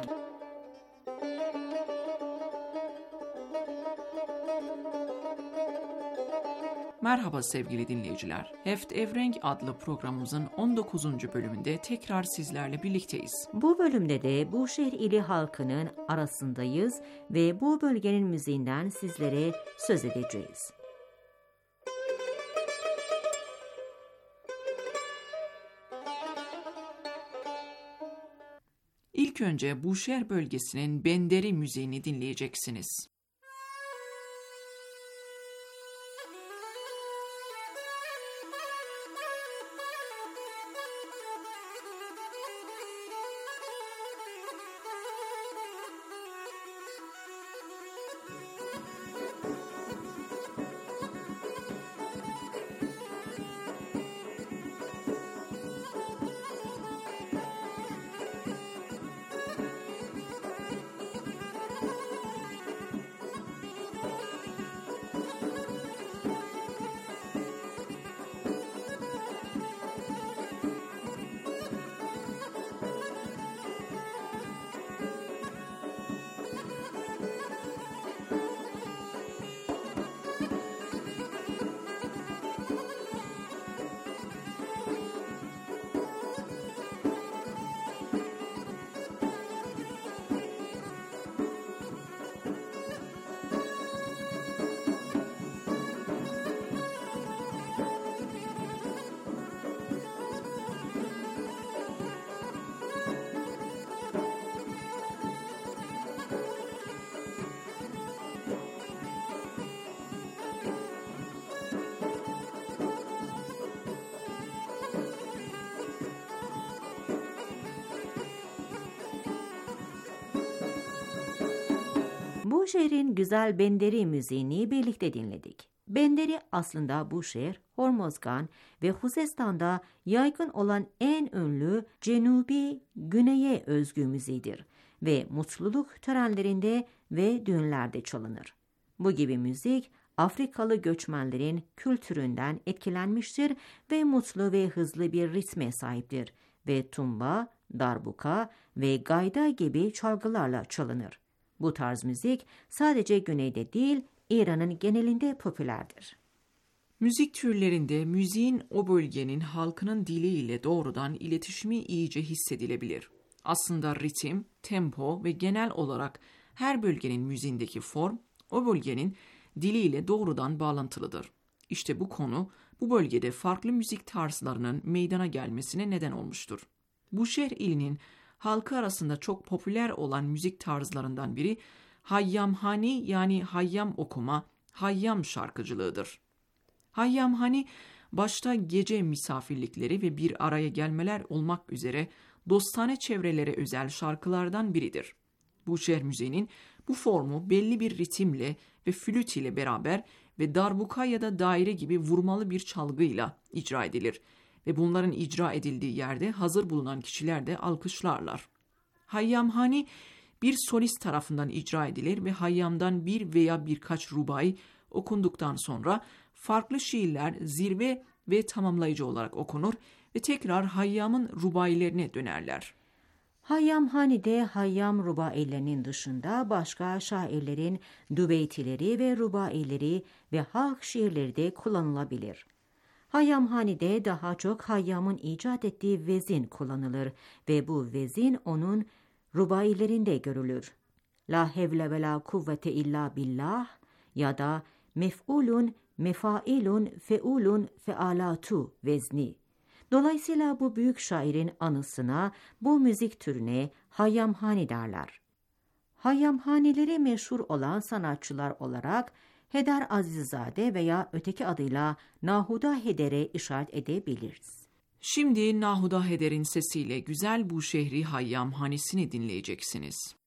Merhaba sevgili dinleyiciler. Heft Evrenk adlı programımızın 19. bölümünde tekrar sizlerle birlikteyiz. Bu bölümde de Buşehir ili halkının arasındayız ve bu bölgenin müziğinden sizlere söz edeceğiz. İlk önce Buşehir bölgesinin Benderi müziğini dinleyeceksiniz. Bu şehrin güzel benderi müziğini birlikte dinledik. Benderi aslında bu şehir, Hormozgan ve Huzestan'da yaygın olan en ünlü Cenubi Güney'e özgü müziğidir ve mutluluk törenlerinde ve düğünlerde çalınır. Bu gibi müzik Afrikalı göçmenlerin kültüründen etkilenmiştir ve mutlu ve hızlı bir ritme sahiptir ve tumba, darbuka ve gayda gibi çalgılarla çalınır. Bu tarz müzik sadece güneyde değil, İran'ın genelinde popülerdir. Müzik türlerinde müziğin o bölgenin halkının diliyle doğrudan iletişimi iyice hissedilebilir. Aslında ritim, tempo ve genel olarak her bölgenin müziğindeki form o bölgenin diliyle doğrudan bağlantılıdır. İşte bu konu bu bölgede farklı müzik tarzlarının meydana gelmesine neden olmuştur. Buşehir ilinin halkı arasında çok popüler olan müzik tarzlarından biri hayyamhani yani hayyam okuma, hayyam şarkıcılığıdır. Hayyamhani başta gece misafirlikleri ve bir araya gelmeler olmak üzere dostane çevrelere özel şarkılardan biridir. Buşehir müziğinin bu formu belli bir ritimle ve flüt ile beraber ve darbuka ya da daire gibi vurmalı bir çalgıyla icra edilir ve bunların icra edildiği yerde hazır bulunan kişiler de alkışlarlar. Hayyamhani bir solist tarafından icra edilir ve hayyamdan bir veya birkaç rubai okunduktan sonra farklı şiirler zirve ve tamamlayıcı olarak okunur ve tekrar hayyamın rubailerine dönerler. Hayyamhani'de hayyam rubailerinin dışında başka şairlerin dübeytileri ve rubaileri ve halk şiirleri de kullanılabilir. Hayyamhani'de daha çok hayyamın icat ettiği vezin kullanılır ve bu vezin onun rubailerinde görülür. La hevle ve la kuvvete illa billah ya da mef'ulun, mefailun, feulun, fealatu vezni. Dolayısıyla bu büyük şairin anısına bu müzik türüne hayyamhani derler. Hayyamhaneleri meşhur olan sanatçılar olarak Heder Azizade veya öteki adıyla Nahuda Heder'e işaret edebiliriz. Şimdi Nahuda Heder'in sesiyle güzel bu şehri hayyamhanesini dinleyeceksiniz.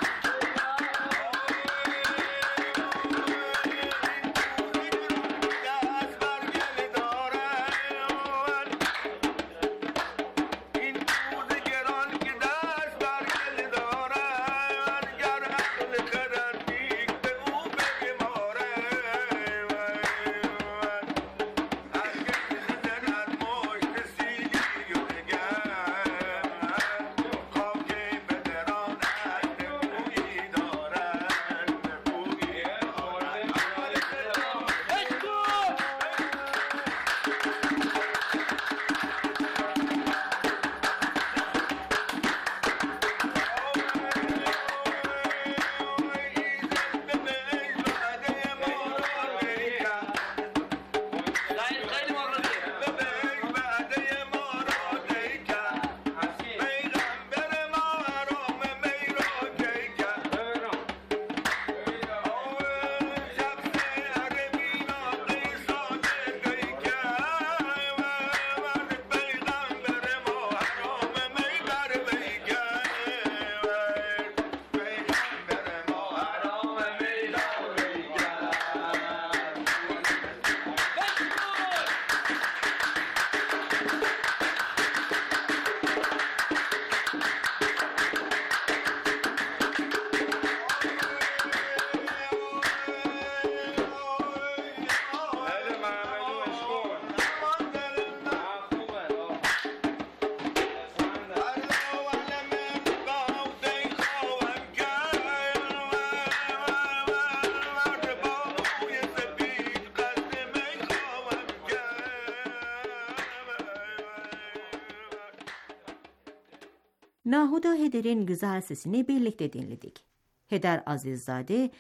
Nahuda Heder'in güzel sesini birlikte dinledik. Heder Azizade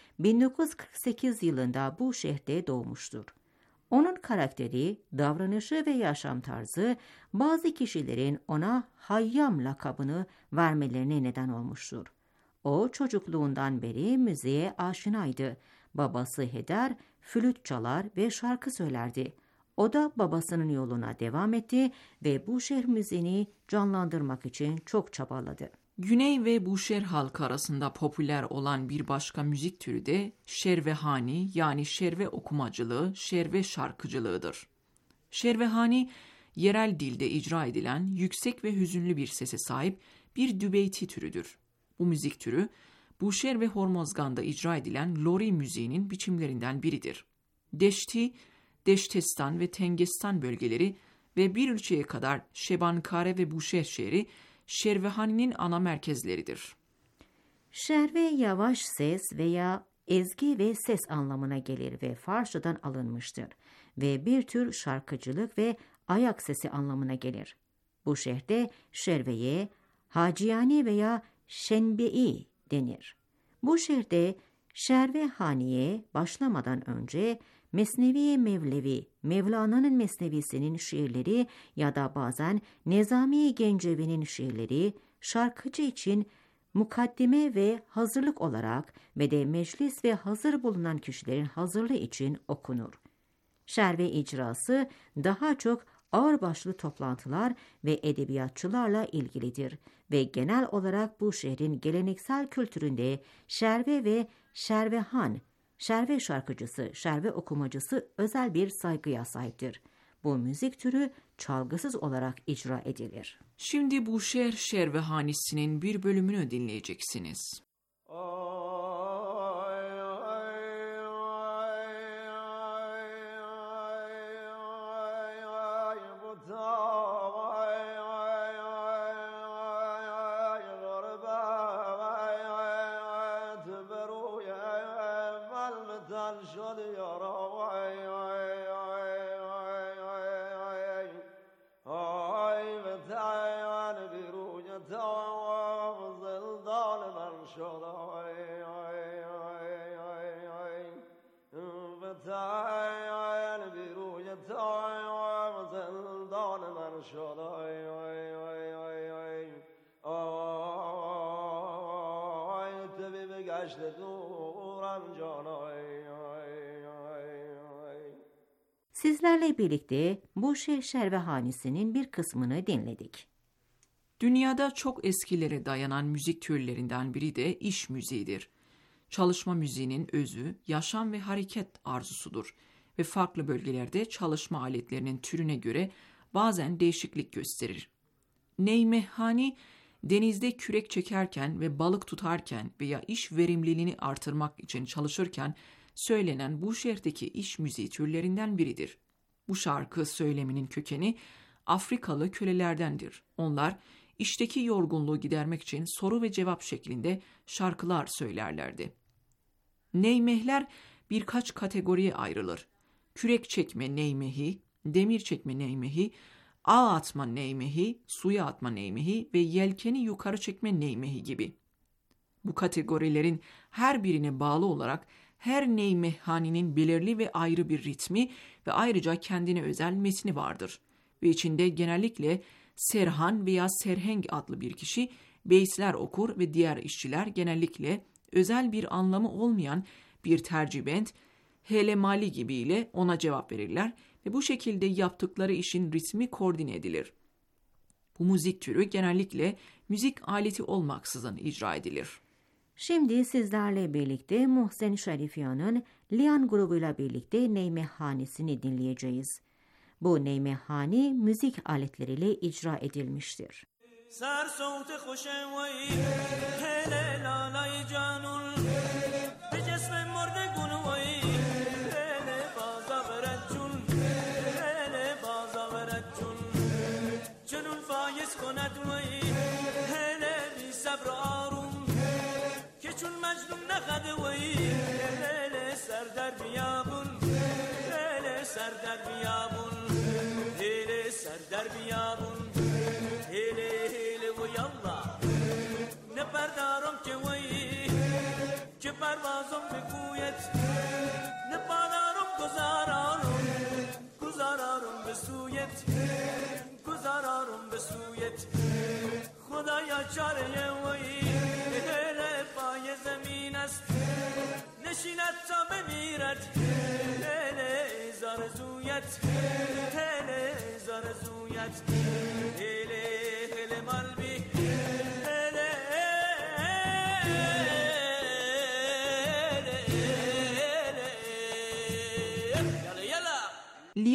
1948 yılında bu şehirde doğmuştur. Onun karakteri, davranışı ve yaşam tarzı bazı kişilerin ona hayyam lakabını vermelerine neden olmuştur. O çocukluğundan beri müziğe aşinaydı. Babası Heder flüt çalar ve şarkı söylerdi. O da babasının yoluna devam etti ve bu şehir müziğini canlandırmak için çok çabaladı. Güney ve Buşer halkı arasında popüler olan bir başka müzik türü de şervehani yani şerve okumacılığı, şerve şarkıcılığıdır. Şervehani, yerel dilde icra edilen yüksek ve hüzünlü bir sese sahip bir dübeyti türüdür. Bu müzik türü, Buşer ve Hormozgan'da icra edilen lori müziğinin biçimlerinden biridir. Deşti, Deştestan ve Tengestan bölgeleri ve bir ölçüye kadar Şebankare ve Buşer şehri, şervehani'nin ana merkezleridir. Şerve yavaş ses veya ezgi ve ses anlamına gelir ve Farsçadan alınmıştır ve bir tür şarkıcılık ve ayak sesi anlamına gelir. Bu şehirde şerveye, haciyani veya şenbe'i denir. Bu şehirde şervehaniye başlamadan önce Mesnevi Mevlevi, Mevlana'nın Mesnevisinin şiirleri ya da bazen Nezami Gencevi'nin şiirleri şarkıcı için mukaddime ve hazırlık olarak ve de meclis ve hazır bulunan kişilerin hazırlığı için okunur. Şerve icrası daha çok ağırbaşlı toplantılar ve edebiyatçılarla ilgilidir ve genel olarak bu şehrin geleneksel kültüründe şerve ve şervehan, şerve şarkıcısı, şerve okumacısı özel bir saygıya sahiptir. Bu müzik türü çalgısız olarak icra edilir. Şimdi Buşer şervehanisinin bir bölümünü dinleyeceksiniz. Sizlerle birlikte Buşer şervehanisinin bir kısmını dinledik. Dünyada çok eskilere dayanan müzik türlerinden biri de iş müziğidir. Çalışma müziğinin özü, yaşam ve hareket arzusudur ve farklı bölgelerde çalışma aletlerinin türüne göre bazen değişiklik gösterir. Neymehani, denizde kürek çekerken ve balık tutarken veya iş verimliliğini artırmak için çalışırken söylenen bu şehirdeki iş müziği türlerinden biridir. Bu şarkı söyleminin kökeni Afrikalı kölelerdendir. Onlar işteki yorgunluğu gidermek için soru ve cevap şeklinde şarkılar söylerlerdi. Neymehler birkaç kategoriye ayrılır. Kürek çekme neymehi, demir çekme neymehi, ağ atma neymehi, suya atma neymehi ve yelkeni yukarı çekme neymehi gibi. Bu kategorilerin her birine bağlı olarak her neymehhaninin belirli ve ayrı bir ritmi ve ayrıca kendine özel metni vardır. Ve içinde genellikle serhan veya serheng adlı bir kişi beyitler okur ve diğer işçiler genellikle özel bir anlamı olmayan bir tercübent, helemali gibiyle ona cevap verirler ve bu şekilde yaptıkları işin ritmi koordine edilir. Bu müzik türü genellikle müzik aleti olmaksızın icra edilir. Şimdi sizlerle birlikte Muhsen Şerifiyan'ın Liyan grubuyla birlikte Neymehhanisini dinleyeceğiz. Bu Neymehhani müzik aletleriyle icra edilmiştir.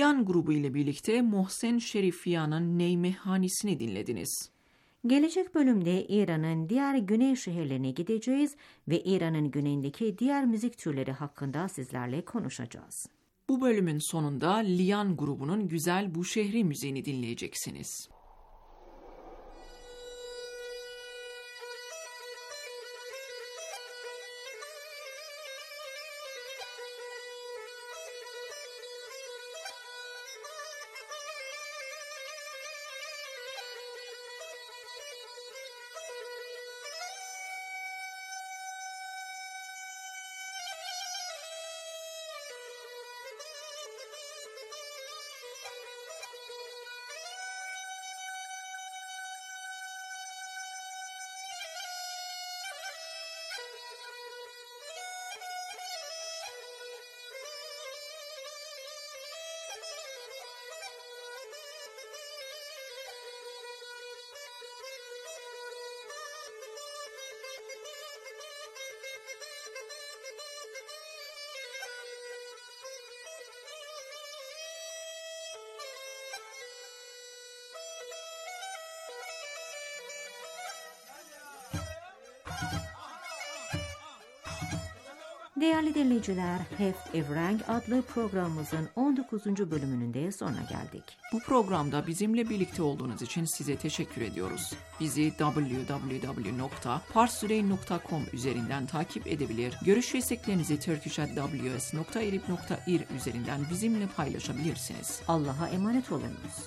Liyan grubu ile birlikte Mohsen Şerifiyan'ın Ney Meyhanesi'ni dinlediniz. Gelecek bölümde İran'ın diğer güney şehirlerine gideceğiz ve İran'ın güneyindeki diğer müzik türleri hakkında sizlerle konuşacağız. Bu bölümün sonunda Liyan grubunun Güzel Bu Şehri müziğini dinleyeceksiniz. Değerli dinleyiciler, Heft Evrenk adlı programımızın 19. bölümünün de sonuna geldik. Bu programda bizimle birlikte olduğunuz için size teşekkür ediyoruz. Bizi www.parstoday.com üzerinden takip edebilir, görüş ve isteklerinizi turkish@ws.irib.ir üzerinden bizimle paylaşabilirsiniz. Allah'a emanet olunuz.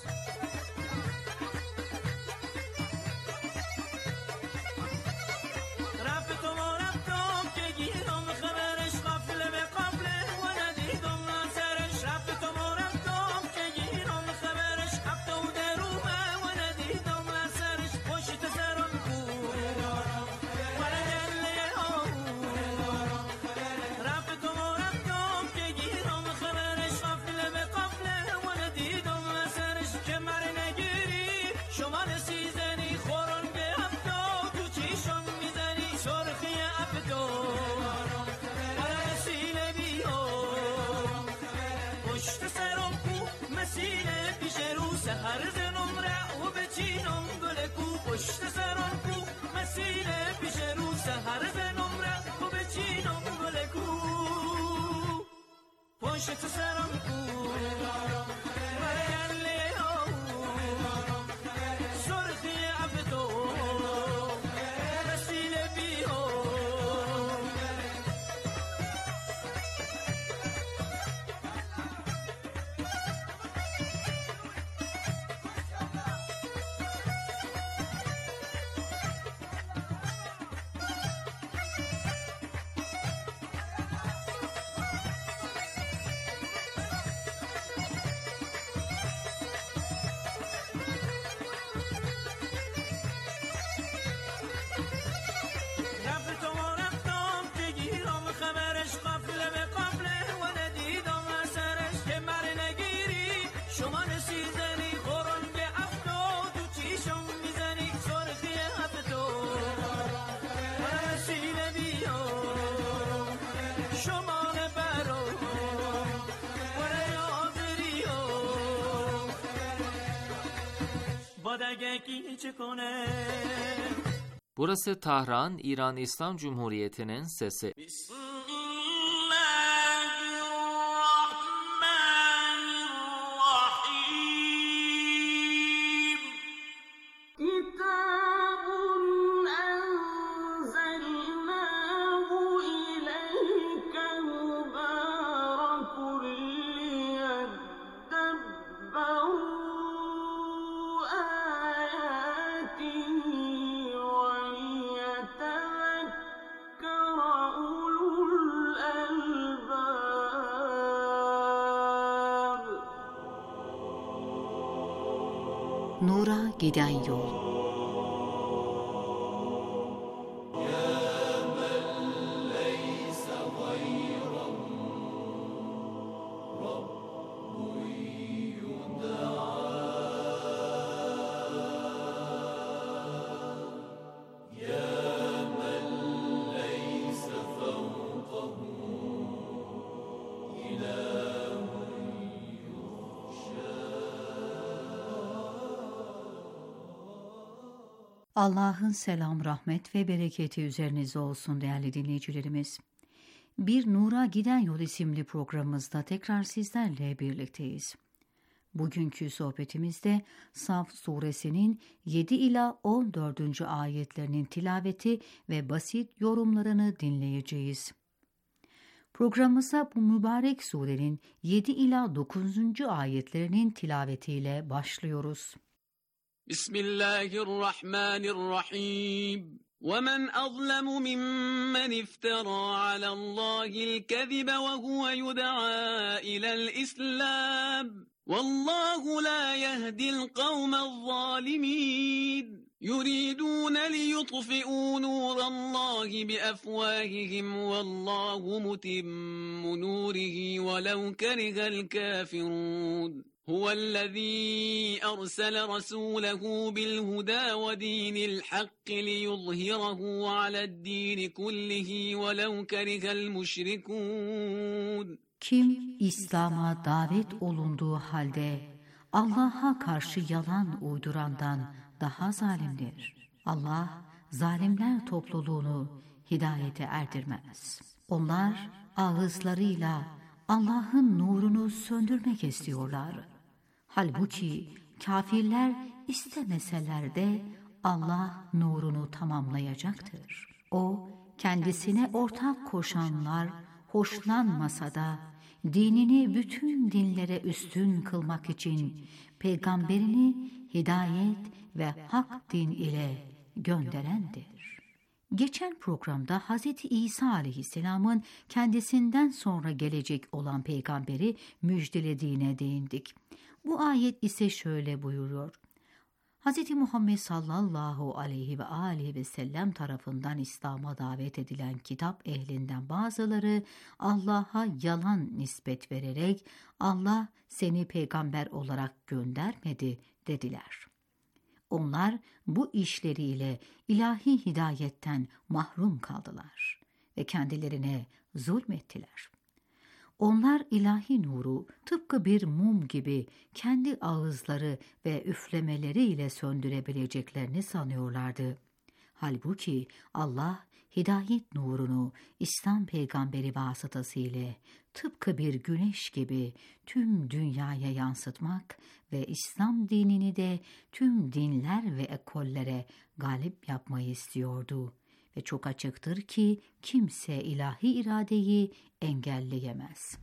Burası Tahran, İran İslam Cumhuriyeti'nin sesi. Nura giden yol. Allah'ın selam, rahmet ve bereketi üzerinize olsun değerli dinleyicilerimiz. Bir Nur'a Giden Yol isimli programımızda tekrar sizlerle birlikteyiz. Bugünkü sohbetimizde Saf suresinin 7 ila 14. ayetlerinin tilaveti ve basit yorumlarını dinleyeceğiz. Programımıza bu mübarek surenin 7 ila 9. ayetlerinin tilavetiyle başlıyoruz. Bismillahirrahmanirrahim. وَمَنْ أَظْلَمُ مِمَّنِ افْتَرَى عَلَى اللّٰهِ الْكَذِبَ وَهُوَ يُدْعَى إِلَى الْإِسْلَامِ وَاللّٰهُ لَا يَهْدِي الْقَوْمَ الظَّالِمِينَ يُرِيدُونَ لِيُطْفِئُوا نُورَ اللّٰهِ بِأَفْوَاهِهِمْ وَاللّٰهُ مُتِمُّ نُورِهِ وَلَوْ كَرِهَ الْكَافِرُونَ هُوَ الَّذ۪ي أَرْسَلَ رَسُولَهُ بِالْهُدَى وَدِينِ الْحَقِّ لِيُظْهِرَهُ عَلَى الدِّينِ كُلِّهِ وَلَوْ كَرِهَ الْمُشْرِكُونَ Kim İslam'a davet olunduğu halde Allah'a karşı yalan uydurandan daha zalimdir. Allah zalimler topluluğunu hidayete erdirmez. Onlar ağızlarıyla Allah'ın nurunu söndürmek istiyorlar. Halbuki kafirler istemeseler de Allah nurunu tamamlayacaktır. O, kendisine ortak koşanlar hoşlanmasa da dinini bütün dinlere üstün kılmak için peygamberini hidayet ve hak din ile gönderendir. Geçen programda Hz. İsa aleyhisselamın kendisinden sonra gelecek olan peygamberi müjdelediğine değindik. Bu ayet ise şöyle buyuruyor. Hz. Muhammed sallallahu aleyhi ve aleyhi ve sellem tarafından İslam'a davet edilen kitap ehlinden bazıları Allah'a yalan nispet vererek Allah seni peygamber olarak göndermedi dediler. Onlar bu işleriyle ilahi hidayetten mahrum kaldılar ve kendilerine zulmettiler. Onlar ilahi nuru tıpkı bir mum gibi kendi ağızları ve üflemeleriyle söndürebileceklerini sanıyorlardı. Halbuki Allah hidayet nurunu İslam peygamberi vasıtasıyla tıpkı bir güneş gibi tüm dünyaya yansıtmak ve İslam dinini de tüm dinler ve ekollere galip yapmayı istiyordu. Ve çok açıktır ki kimse ilahi iradeyi engelleyemez.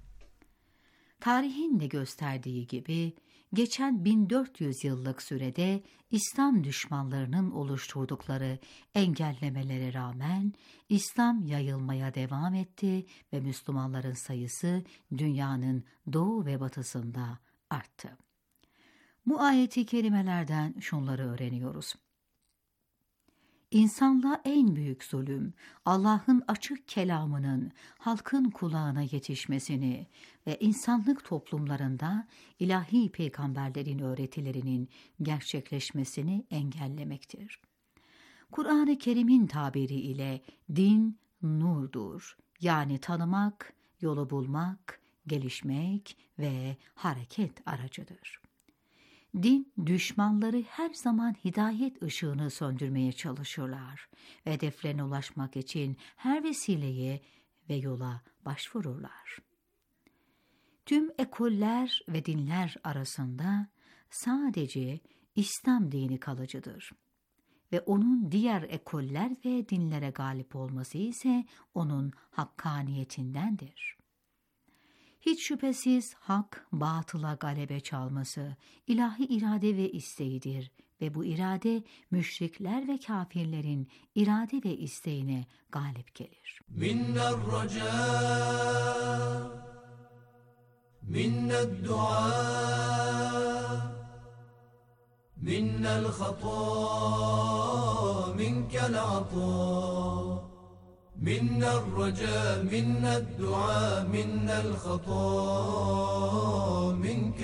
Tarihin de gösterdiği gibi geçen 1400 yıllık sürede İslam düşmanlarının oluşturdukları engellemelere rağmen İslam yayılmaya devam etti ve Müslümanların sayısı dünyanın doğu ve batısında arttı. Bu ayeti kerimelerden şunları öğreniyoruz. İnsanlığa en büyük zulüm, Allah'ın açık kelamının halkın kulağına yetişmesini ve insanlık toplumlarında ilahi peygamberlerin öğretilerinin gerçekleşmesini engellemektir. Kur'an-ı Kerim'in tabiri ile din nurdur, yani tanımak, yolu bulmak, gelişmek ve hareket aracıdır. Din düşmanları her zaman hidayet ışığını söndürmeye çalışırlar ve hedeflerine ulaşmak için her vesileye ve yola başvururlar. Tüm ekoller ve dinler arasında sadece İslam dini kalıcıdır ve onun diğer ekoller ve dinlere galip olması ise onun hakkaniyetindendir. Hiç şüphesiz hak, batıla galebe çalması, ilahi irade ve isteğidir ve bu irade müşrikler ve kafirlerin irade ve isteğine galip gelir. Minnel raca, minned dua, minnel hata, minkel ata. منا الرجاء منا الدعاء منا الخطا منك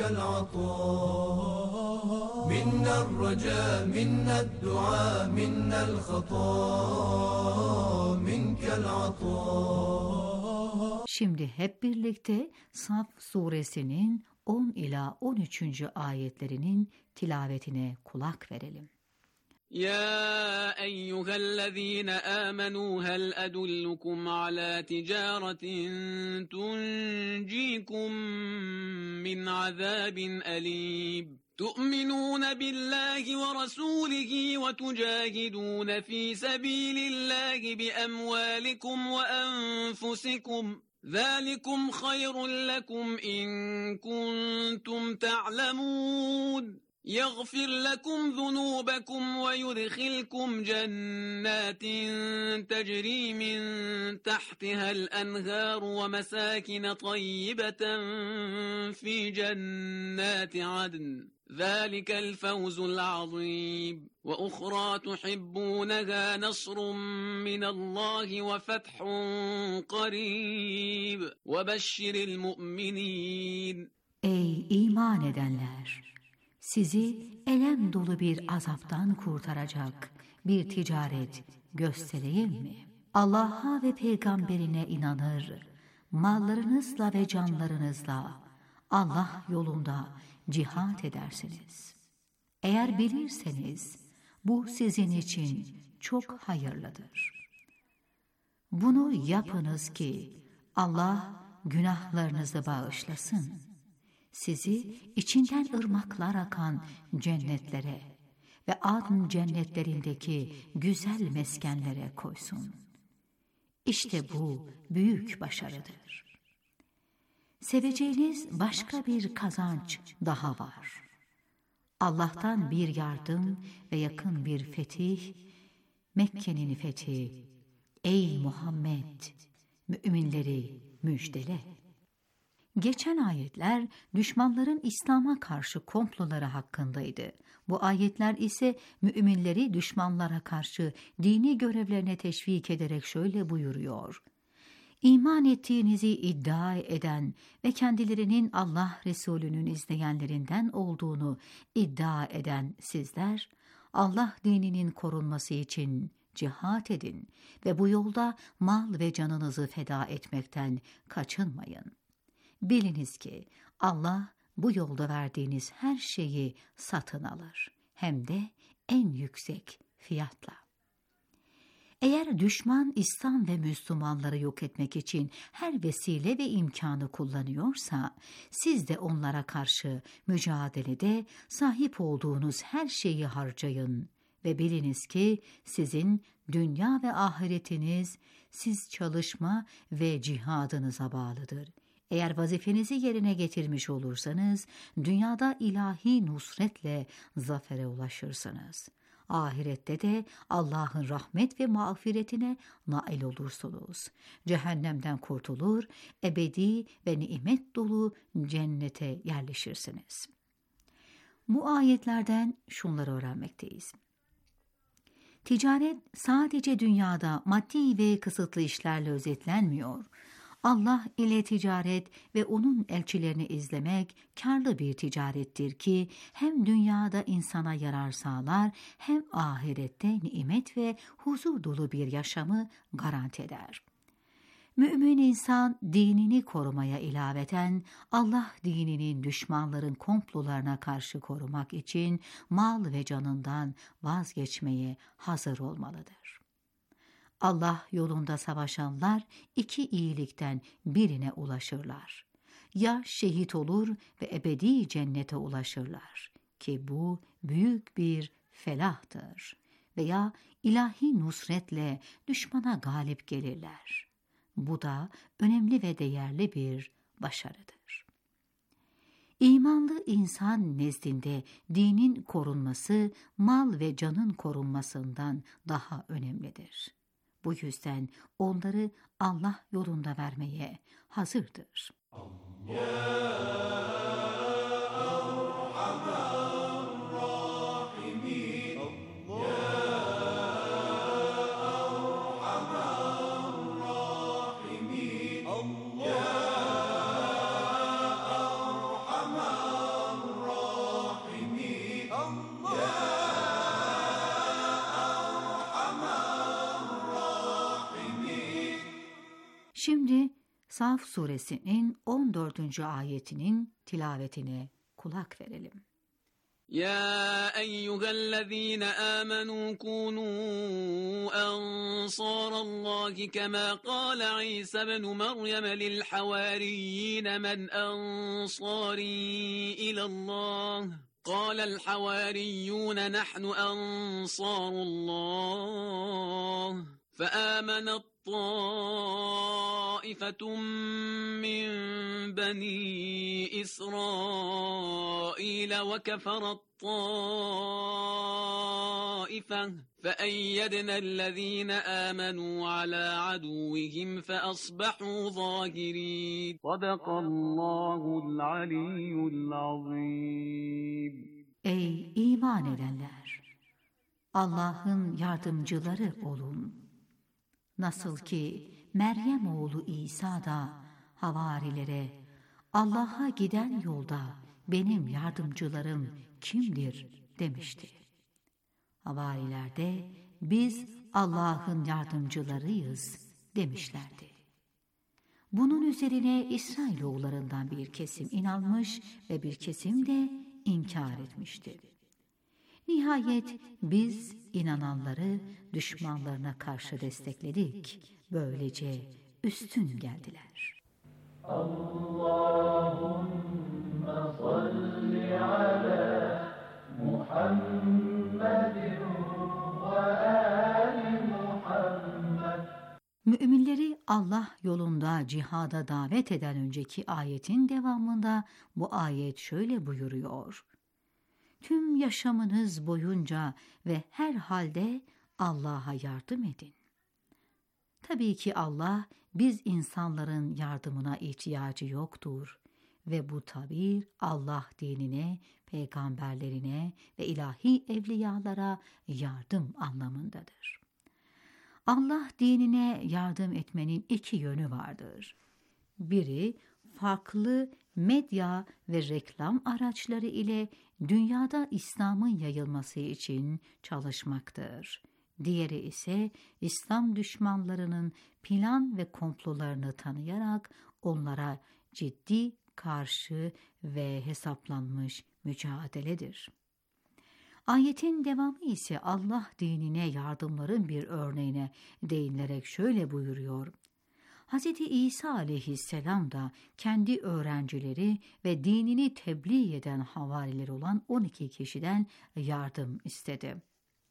العطاء منا الرجاء منا الدعاء منا الخطا منك العطاء. Şimdi hep birlikte Saf suresinin 10 ila 13. ayetlerinin tilavetine kulak verelim. يا أيها الذين آمنوا هل أدلكم على تجارة تنجيكم من عذاب أليم تؤمنون بالله ورسوله وتجاهدون في سبيل الله بأموالكم وأنفسكم ذلكم خير لكم إن كنتم تعلمون يغفر لكم ذنوبكم ويدخلكم جنات تجري من تحتها الأنهار ومساكن طيبة في جنات عدن ذلك الفوز العظيم وأخرى تحبونها نصر من الله وفتح قريب وبشر المؤمنين. Ey iman edenler! Sizi elem dolu bir azaptan kurtaracak bir ticaret göstereyim mi? Allah'a ve peygamberine inanır, mallarınızla ve canlarınızla Allah yolunda cihat edersiniz. Eğer bilirseniz bu sizin için çok hayırlıdır. Bunu yapınız ki Allah günahlarınızı bağışlasın. Sizi içinden ırmaklar akan cennetlere ve Adn cennetlerindeki güzel meskenlere koysun. İşte bu büyük başarıdır. Seveceğiniz başka bir kazanç daha var. Allah'tan bir yardım ve yakın bir fetih, Mekke'nin fethi. Ey Muhammed! Müminleri müjdele. Geçen ayetler düşmanların İslam'a karşı komploları hakkındaydı. Bu ayetler ise müminleri düşmanlara karşı dini görevlerine teşvik ederek şöyle buyuruyor. İman ettiğinizi iddia eden ve kendilerinin Allah Resulü'nün izleyenlerinden olduğunu iddia eden sizler, Allah dininin korunması için cihat edin ve bu yolda mal ve canınızı feda etmekten kaçınmayın. Biliniz ki Allah bu yolda verdiğiniz her şeyi satın alır, hem de en yüksek fiyatla. Eğer düşman İslam ve Müslümanları yok etmek için her vesile ve imkanı kullanıyorsa, siz de onlara karşı mücadelede sahip olduğunuz her şeyi harcayın ve biliniz ki sizin dünya ve ahiretiniz siz çalışma ve cihadınıza bağlıdır. Eğer vazifenizi yerine getirmiş olursanız, dünyada ilahi nusretle zafere ulaşırsınız. Ahirette de Allah'ın rahmet ve mağfiretine nail olursunuz. Cehennemden kurtulur, ebedi ve nimet dolu cennete yerleşirsiniz. Bu ayetlerden şunları öğrenmekteyiz. Ticaret sadece dünyada maddi ve kısıtlı işlerle özetlenmiyor. Allah ile ticaret ve onun elçilerini izlemek kârlı bir ticarettir ki hem dünyada insana yarar sağlar hem ahirette nimet ve huzur dolu bir yaşamı garanti eder. Mümin insan dinini korumaya ilaveten Allah dininin düşmanların komplolarına karşı korumak için mal ve canından vazgeçmeye hazır olmalıdır. Allah yolunda savaşanlar iki iyilikten birine ulaşırlar. Ya şehit olur ve ebedi cennete ulaşırlar ki bu büyük bir felahtır, veya ilahi nusretle düşmana galip gelirler. Bu da önemli ve değerli bir başarıdır. İmanlı insan nezdinde dinin korunması mal ve canın korunmasından daha önemlidir. Bu yüzden onları Allah yolunda vermeye hazırdır. Şimdi Saf suresinin 14. ayetinin tilavetine kulak verelim. يا أيها الذين آمنوا كونوا أنصار الله كما قال عيسى ابن مريم للحواريين من أنصاري إلى الله قال الحواريون نحن أنصار الله فآمنت طائفة من بني إسرائيل وكفرت طائفة فأيدنا الذين آمنوا على عدوهم فأصبحوا ظاهرين صدق الله العلي العظيم. Ey iman edenler! Allah'ın yardımcıları olun. Nasıl ki Meryem oğlu İsa da havarilere Allah'a giden yolda benim yardımcılarım kimdir demişti. Havariler de biz Allah'ın yardımcılarıyız demişlerdi. Bunun üzerine İsrailoğullarından bir kesim inanmış ve bir kesim de inkar etmişti. Nihayet biz inananları düşmanlarına karşı destekledik. Böylece üstün geldiler. Allahümme salli ala Muhammedin ve ali Muhammed. Müminleri Allah yolunda cihada davet eden önceki ayetin devamında bu ayet şöyle buyuruyor. Tüm yaşamınız boyunca ve her halde Allah'a yardım edin. Tabii ki Allah biz insanların yardımına ihtiyacı yoktur ve bu tabir Allah dinine, peygamberlerine ve ilahi evliyalara yardım anlamındadır. Allah dinine yardım etmenin iki yönü vardır. Biri farklı medya ve reklam araçları ile dünyada İslam'ın yayılması için çalışmaktır. Diğeri ise İslam düşmanlarının plan ve komplolarını tanıyarak onlara ciddi karşı ve hesaplanmış mücadeledir. Ayetin devamı ise Allah dinine yardımların bir örneğine değinilerek şöyle buyuruyor. Hz. İsa aleyhisselam da kendi öğrencileri ve dinini tebliğ eden havarileri olan 12 kişiden yardım istedi.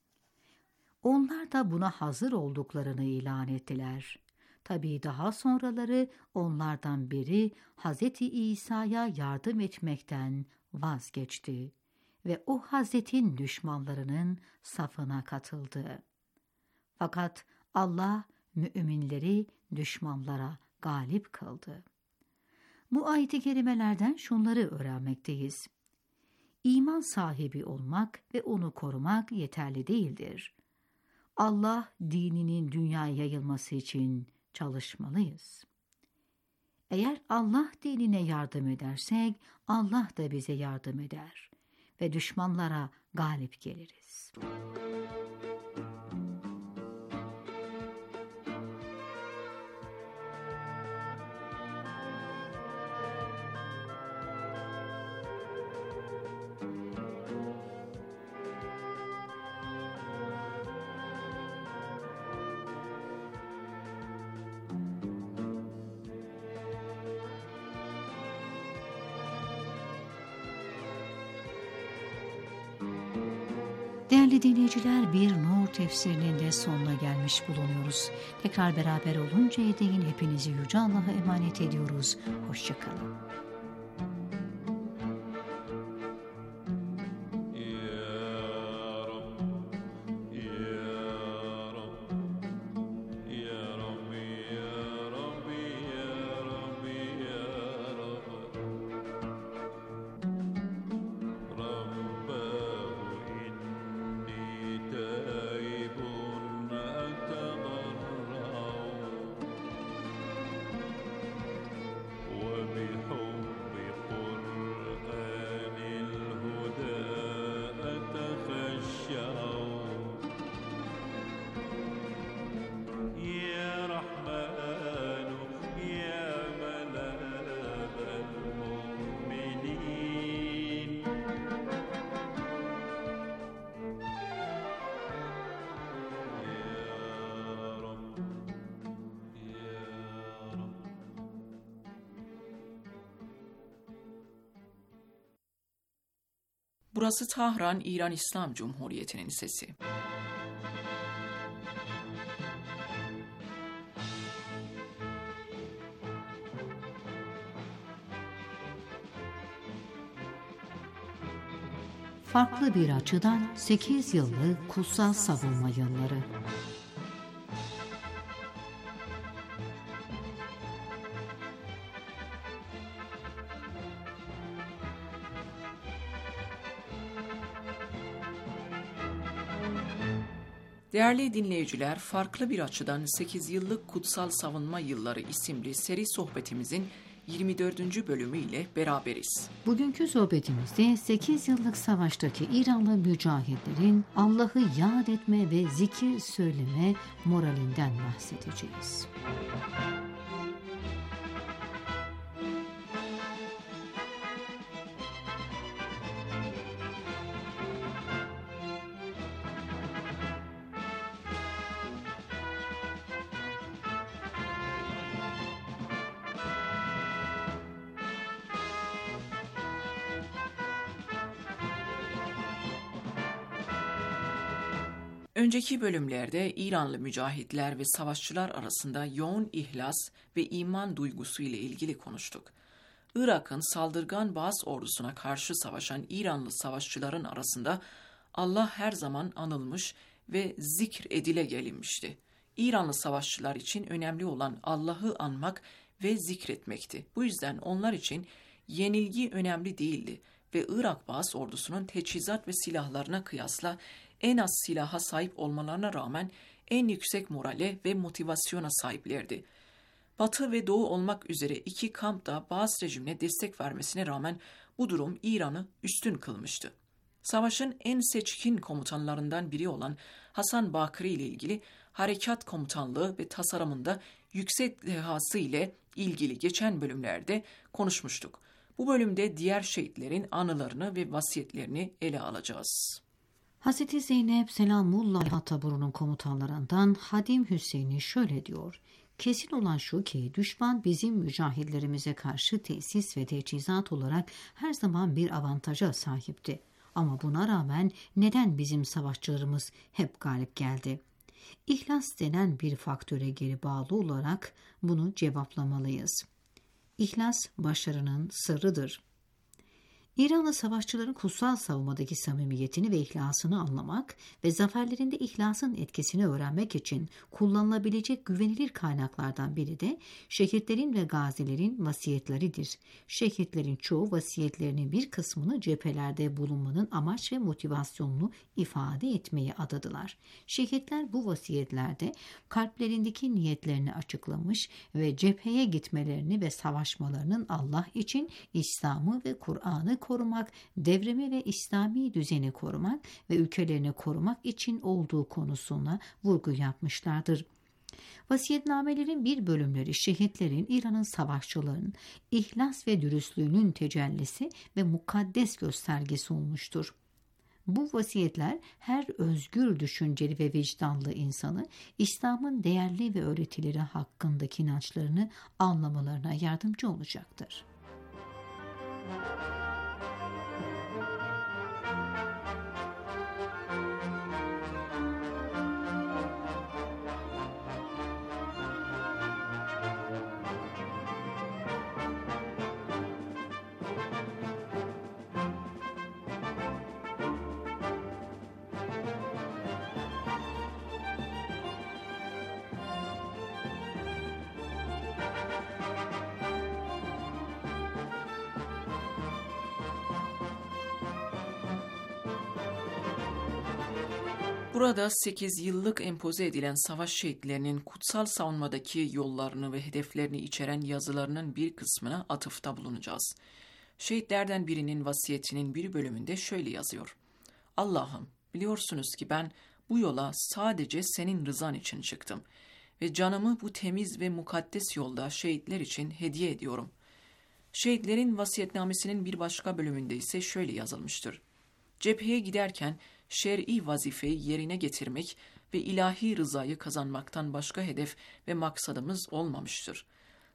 Onlar da buna hazır olduklarını ilan ettiler. Tabii daha sonraları onlardan biri Hz. İsa'ya yardım etmekten vazgeçti ve o Hazretin düşmanlarının safına katıldı. Fakat Allah müminleri düşmanlara galip kıldı. Bu ayet-i kerimelerden şunları öğrenmekteyiz. İman sahibi olmak ve onu korumak yeterli değildir. Allah dininin dünyaya yayılması için çalışmalıyız. Eğer Allah dinine yardım edersek Allah da bize yardım eder ve düşmanlara galip geliriz. Değerli dinleyiciler, bir Nur tefsirinin de sonuna gelmiş bulunuyoruz. Tekrar beraber oluncaya değin hepinizi Yüce Allah'a emanet ediyoruz. Hoşça kalın. وبحب Burası Tahran, İran İslam Cumhuriyeti'nin sesi. Farklı bir açıdan 8 yıllık kutsal savunma yılları. Değerli dinleyiciler, farklı bir açıdan 8 yıllık kutsal savunma yılları isimli seri sohbetimizin 24. bölümüyle beraberiz. Bugünkü sohbetimizde 8 yıllık savaştaki İranlı mücahitlerin Allah'ı yad etme ve zikir söyleme moralinden bahsedeceğiz. Önceki bölümlerde İranlı mücahitler ve savaşçılar arasında yoğun ihlas ve iman duygusu ile ilgili konuştuk. Irak'ın saldırgan Baas ordusuna karşı savaşan İranlı savaşçıların arasında Allah her zaman anılmış ve zikr edile gelinmişti. İranlı savaşçılar için önemli olan Allah'ı anmak ve zikretmekti. Bu yüzden onlar için yenilgi önemli değildi ve Irak Baas ordusunun teçhizat ve silahlarına kıyasla en az silaha sahip olmalarına rağmen en yüksek morale ve motivasyona sahiplerdi. Batı ve Doğu olmak üzere iki kamp da Baas rejimine destek vermesine rağmen bu durum İran'ı üstün kılmıştı. Savaşın en seçkin komutanlarından biri olan Hasan Bakri ile ilgili harekat komutanlığı ve tasarımında yüksek dehası ile ilgili geçen bölümlerde konuşmuştuk. Bu bölümde diğer şehitlerin anılarını ve vasiyetlerini ele alacağız. Hazreti Zeynep Selamullah taburunun komutanlarından Hadim Hüseyin'i şöyle diyor: Kesin olan şu ki düşman bizim mücahitlerimize karşı tesis ve teçhizat olarak her zaman bir avantaja sahipti. Ama buna rağmen neden bizim savaşçılarımız hep galip geldi? İhlas denen bir faktöre geri bağlı olarak bunu cevaplamalıyız. İhlas başarının sırrıdır. İranlı savaşçıların kutsal savunmadaki samimiyetini ve ihlasını anlamak ve zaferlerinde ihlasın etkisini öğrenmek için kullanılabilecek güvenilir kaynaklardan biri de şehitlerin ve gazilerin vasiyetleridir. Şehitlerin çoğu vasiyetlerinin bir kısmını cephelerde bulunmanın amaç ve motivasyonunu ifade etmeye adadılar. Şehitler bu vasiyetlerde kalplerindeki niyetlerini açıklamış ve cepheye gitmelerini ve savaşmalarının Allah için İslam'ı ve Kur'an'ı korumak, devrimi ve İslami düzeni korumak ve ülkelerini korumak için olduğu konusuna vurgu yapmışlardır. Vasiyetnamelerin bir bölümleri şehitlerin, İran'ın savaşçılarının ihlas ve dürüstlüğünün tecellisi ve mukaddes göstergesi olmuştur. Bu vasiyetler her özgür düşünceli ve vicdanlı insanı İslam'ın değerli ve öğretileri hakkındaki inançlarını anlamalarına yardımcı olacaktır. Burada 8 yıllık empoze edilen savaş şehitlerinin kutsal savunmadaki yollarını ve hedeflerini içeren yazılarının bir kısmına atıfta bulunacağız. Şehitlerden birinin vasiyetinin bir bölümünde şöyle yazıyor: Allah'ım, biliyorsunuz ki ben bu yola sadece senin rızan için çıktım ve canımı bu temiz ve mukaddes yolda şehitler için hediye ediyorum. Şehitlerin vasiyetnamesinin bir başka bölümünde ise şöyle yazılmıştır: Cepheye giderken şer'i vazifeyi yerine getirmek ve ilahi rızayı kazanmaktan başka hedef ve maksadımız olmamıştır.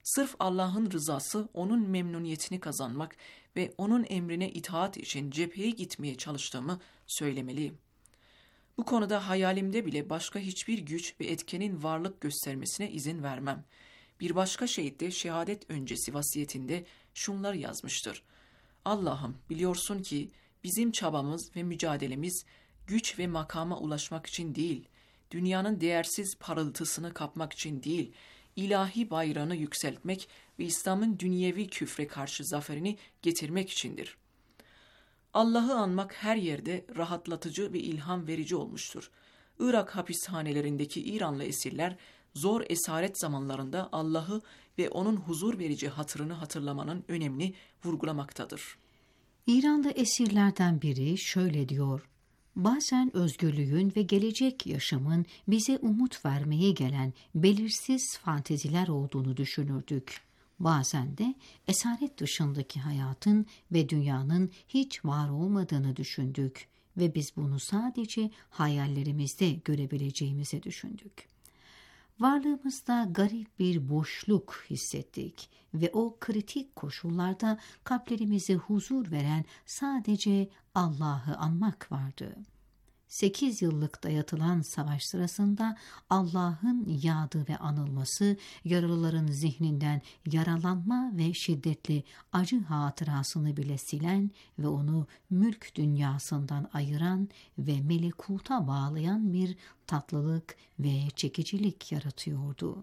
Sırf Allah'ın rızası, onun memnuniyetini kazanmak ve onun emrine itaat için cepheye gitmeye çalıştığımı söylemeliyim. Bu konuda hayalimde bile başka hiçbir güç ve etkenin varlık göstermesine izin vermem. Bir başka şehit de şehadet öncesi vasiyetinde şunları yazmıştır. Allah'ım, biliyorsun ki bizim çabamız ve mücadelemiz güç ve makama ulaşmak için değil, dünyanın değersiz parıltısını kapmak için değil, ilahi bayrağını yükseltmek ve İslam'ın dünyevi küfre karşı zaferini getirmek içindir. Allah'ı anmak her yerde rahatlatıcı ve ilham verici olmuştur. Irak hapishanelerindeki İranlı esirler zor esaret zamanlarında Allah'ı ve onun huzur verici hatırını hatırlamanın önemini vurgulamaktadır. İranlı esirlerden biri şöyle diyor: "Bazen özgürlüğün ve gelecek yaşamın bize umut vermeye gelen belirsiz fanteziler olduğunu düşünürdük. Bazen de esaret dışındaki hayatın ve dünyanın hiç var olmadığını düşündük ve biz bunu sadece hayallerimizde görebileceğimizi düşündük. Varlığımızda garip bir boşluk hissettik ve o kritik koşullarda kalplerimize huzur veren sadece Allah'ı anmak vardı. 8 yıllık dayatılan savaş sırasında Allah'ın yadı ve anılması, yaralıların zihninden yaralanma ve şiddetli acı hatırasını bile silen ve onu mülk dünyasından ayıran ve melekuta bağlayan bir tatlılık ve çekicilik yaratıyordu."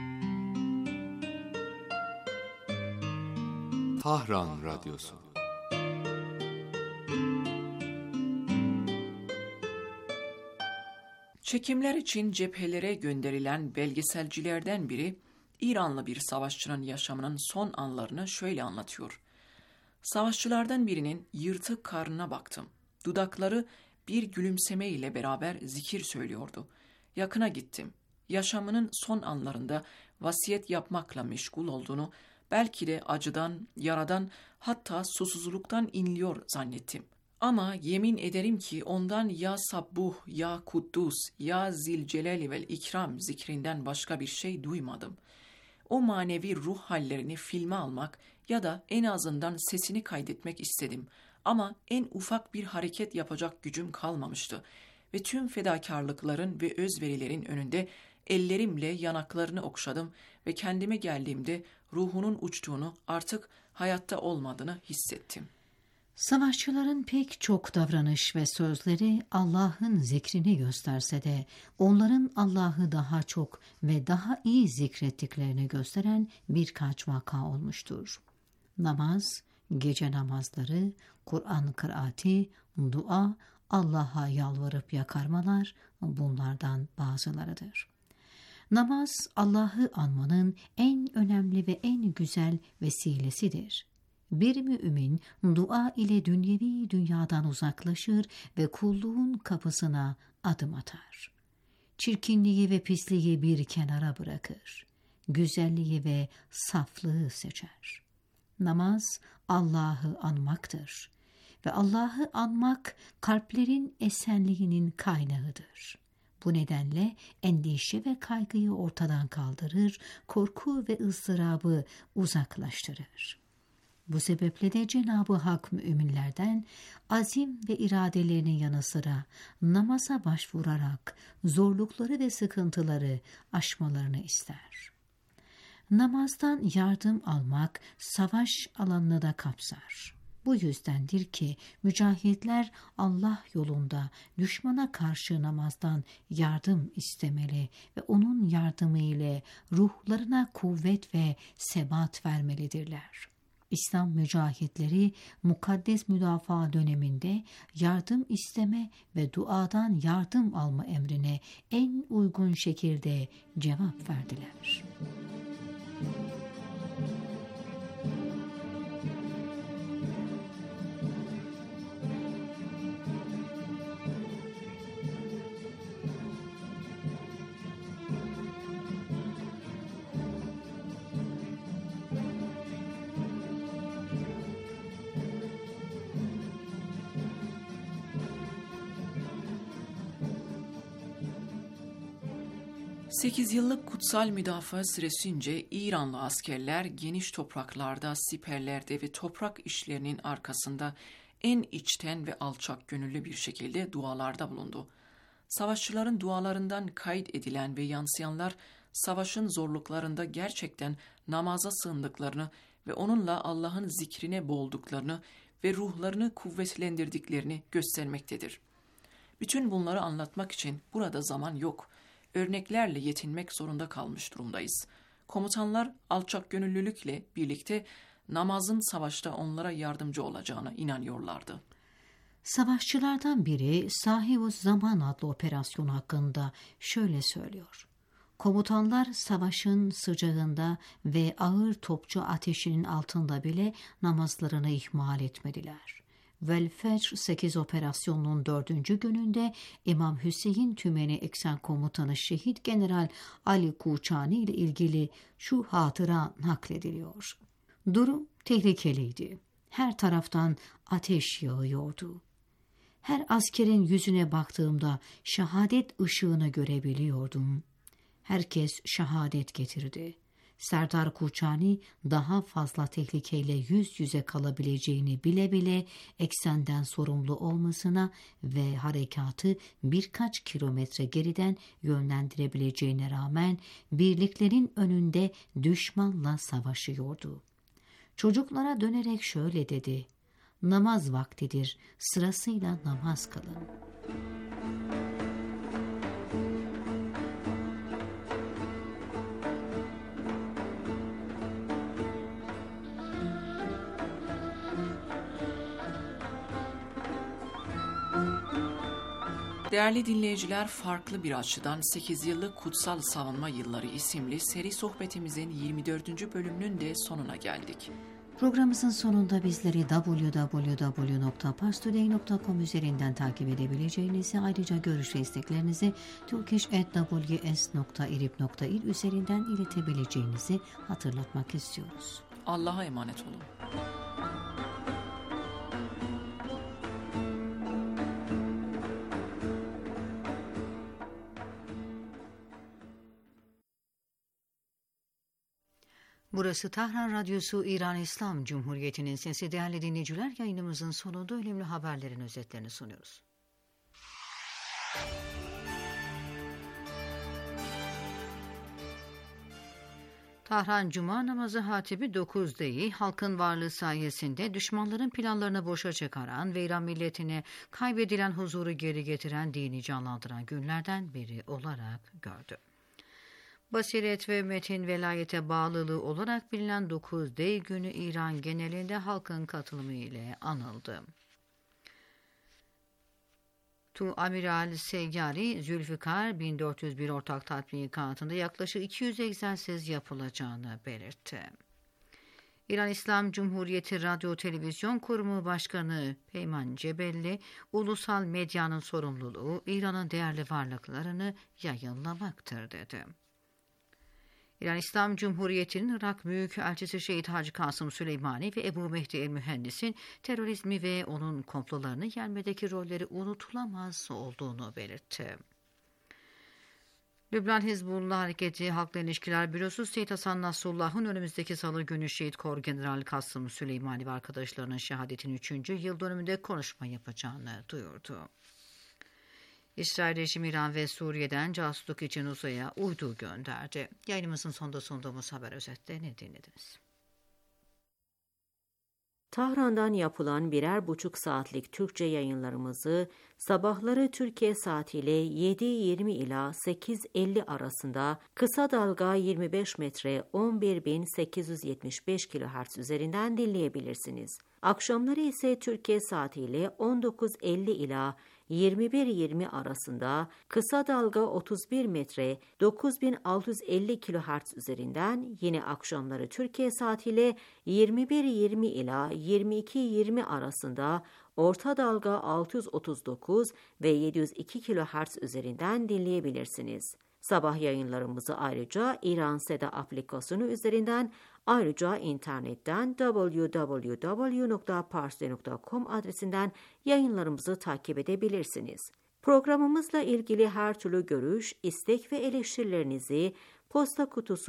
Tahran Radyosu. Çekimler için cephelere gönderilen belgeselcilerden biri, İranlı bir savaşçının yaşamının son anlarını şöyle anlatıyor. Savaşçılardan birinin yırtık karnına baktım. Dudakları bir gülümseme ile beraber zikir söylüyordu. Yakına gittim. Yaşamının son anlarında vasiyet yapmakla meşgul olduğunu, belki de acıdan, yaradan, hatta susuzluktan inliyor zannettim. Ama yemin ederim ki ondan ya Sabbuh, ya Kuddus, ya Zilcelali vel İkram zikrinden başka bir şey duymadım. O manevi ruh hallerini filme almak ya da en azından sesini kaydetmek istedim. Ama en ufak bir hareket yapacak gücüm kalmamıştı. Ve tüm fedakarlıkların ve özverilerin önünde ellerimle yanaklarını okşadım ve kendime geldiğimde ruhunun uçtuğunu, artık hayatta olmadığını hissettim. Savaşçıların pek çok davranış ve sözleri Allah'ın zikrini gösterse de onların Allah'ı daha çok ve daha iyi zikrettiklerini gösteren birkaç vaka olmuştur. Namaz, gece namazları, Kur'an kıraati, dua, Allah'a yalvarıp yakarmalar bunlardan bazılarıdır. Namaz, Allah'ı anmanın en önemli ve en güzel vesilesidir. Bir mümin dua ile dünyevi dünyadan uzaklaşır ve kulluğun kapısına adım atar. Çirkinliği ve pisliği bir kenara bırakır. Güzelliği ve saflığı seçer. Namaz Allah'ı anmaktır ve Allah'ı anmak kalplerin esenliğinin kaynağıdır. Bu nedenle endişe ve kaygıyı ortadan kaldırır, korku ve ızdırabı uzaklaştırır. Bu sebeple de Cenab-ı Hak müminlerden azim ve iradelerinin yanı sıra namaza başvurarak zorlukları ve sıkıntıları aşmalarını ister. Namazdan yardım almak savaş alanını da kapsar. Bu yüzdendir ki mücahitler Allah yolunda düşmana karşı namazdan yardım istemeli ve onun yardımı ile ruhlarına kuvvet ve sebat vermelidirler. İslam mücahitleri mukaddes müdafaa döneminde yardım isteme ve duadan yardım alma emrine en uygun şekilde cevap verdiler. 8 yıllık kutsal müdafaa süresince İranlı askerler geniş topraklarda, siperlerde ve toprak işlerinin arkasında en içten ve alçak gönüllü bir şekilde dualarda bulundu. Savaşçıların dualarından kayıt edilen ve yansıyanlar, savaşın zorluklarında gerçekten namaza sığındıklarını ve onunla Allah'ın zikrine boğulduklarını ve ruhlarını kuvvetlendirdiklerini göstermektedir. Bütün bunları anlatmak için burada zaman yok. Örneklerle yetinmek zorunda kalmış durumdayız. Komutanlar alçak gönüllülükle birlikte namazın savaşta onlara yardımcı olacağına inanıyorlardı. Savaşçılardan biri Sahib-ı Zaman adlı operasyon hakkında şöyle söylüyor. Komutanlar savaşın sıcağında ve ağır topçu ateşinin altında bile namazlarını ihmal etmediler. Vel-Fecr 8 operasyonunun 4. gününde İmam Hüseyin Tümeni Eksen Komutanı Şehit General Ali Kuçani ile ilgili şu hatıra naklediliyor. Durum tehlikeliydi. Her taraftan ateş yağıyordu. Her askerin yüzüne baktığımda şehadet ışığını görebiliyordum. Herkes şehadet getirdi. Serdar Kuçani daha fazla tehlikeyle yüz yüze kalabileceğini bile bile eksenden sorumlu olmasına ve harekatı birkaç kilometre geriden yönlendirebileceğine rağmen birliklerin önünde düşmanla savaşıyordu. Çocuklara dönerek şöyle dedi: "Namaz vaktidir, sırasıyla namaz kılın." Değerli dinleyiciler, farklı bir açıdan 8 yıllık Kutsal Savunma Yılları isimli seri sohbetimizin 24. bölümünün de sonuna geldik. Programımızın sonunda bizleri www.parstoday.com üzerinden takip edebileceğinizi, ayrıca görüş ve isteklerinizi turkish@ws.irib.il üzerinden iletebileceğinizi hatırlatmak istiyoruz. Allah'a emanet olun. Burası Tahran Radyosu, İran İslam Cumhuriyeti'nin sesi. Değerli dinleyiciler, yayınımızın sonunda önemli haberlerin özetlerini sunuyoruz. Tahran Cuma namazı hatibi 9 değil, halkın varlığı sayesinde düşmanların planlarını boşa çıkaran ve İran milletine kaybedilen huzuru geri getiren, dini canlandıran günlerden biri olarak gördü. Basiret ve metin velayete bağlılığı olarak bilinen 9 Dey günü İran genelinde halkın katılımı ile anıldı. Tu Amiral Seyyari Zülfikar 1401 ortak tatbikatında yaklaşık 200 egzersiz yapılacağını belirtti. İran İslam Cumhuriyeti Radyo Televizyon Kurumu Başkanı Peyman Cebelli, ulusal medyanın sorumluluğu İran'ın değerli varlıklarını yayınlamaktır dedi. İran İslam Cumhuriyeti'nin Irak Büyükelçisi Şehit Hacı Kasım Süleymani ve Ebu Mehdi el-Mühendis'in terörizmi ve onun komplolarını yenmedeki rolleri unutulamaz olduğunu belirtti. Lübnan Hizbullah Hareketi Halkla İlişkiler Bürosu Seyit Hasan Nasrullah'ın önümüzdeki salı günü Şehit Kor General Kasım Süleymani ve arkadaşlarının şehadetinin 3. yıl dönümünde konuşma yapacağını duyurdu. İsrail rejimi İran ve Suriye'den casusluk için uzaya uydu gönderdi. Yayınımızın sonunda sunduğumuz haber özetlerini dinlediniz. Tahran'dan yapılan 1,5 saatlik Türkçe yayınlarımızı sabahları Türkiye saatiyle 7:20 ila 8:50 arasında kısa dalga 25 metre 11.875 kHz üzerinden dinleyebilirsiniz. Akşamları ise Türkiye saatiyle 19:50 ila 21:20 arasında kısa dalga 31 metre 9650 kHz üzerinden, yine akşamları Türkiye saatiyle 21:20 ila 22:20 arasında orta dalga 639 ve 702 kHz üzerinden dinleyebilirsiniz. Sabah yayınlarımızı ayrıca İran Seda aplikasyonu üzerinden, ayrıca internetten www.parstoday.com adresinden yayınlarımızı takip edebilirsiniz. Programımızla ilgili her türlü görüş, istek ve eleştirilerinizi posta kutusu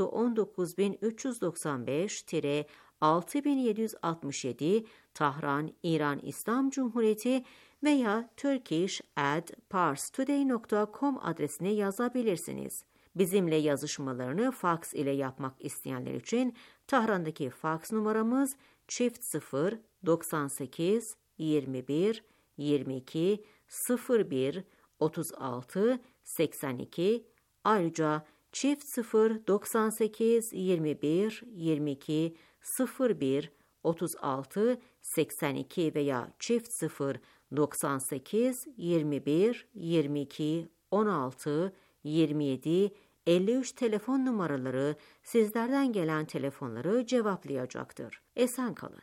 19065-6767 Tahran, İran İslam Cumhuriyeti veya turkish@parstoday.com adresine yazabilirsiniz. Bizimle yazışmalarını faks ile yapmak isteyenler için Tahran'daki faks numaramız çift 98 21 22 01 36 82. Ayrıca çift 98 21 22 01 36 82 veya çift 98 21 22 16 27 53 telefon numaraları sizlerden gelen telefonları cevaplayacaktır. Esen kalın.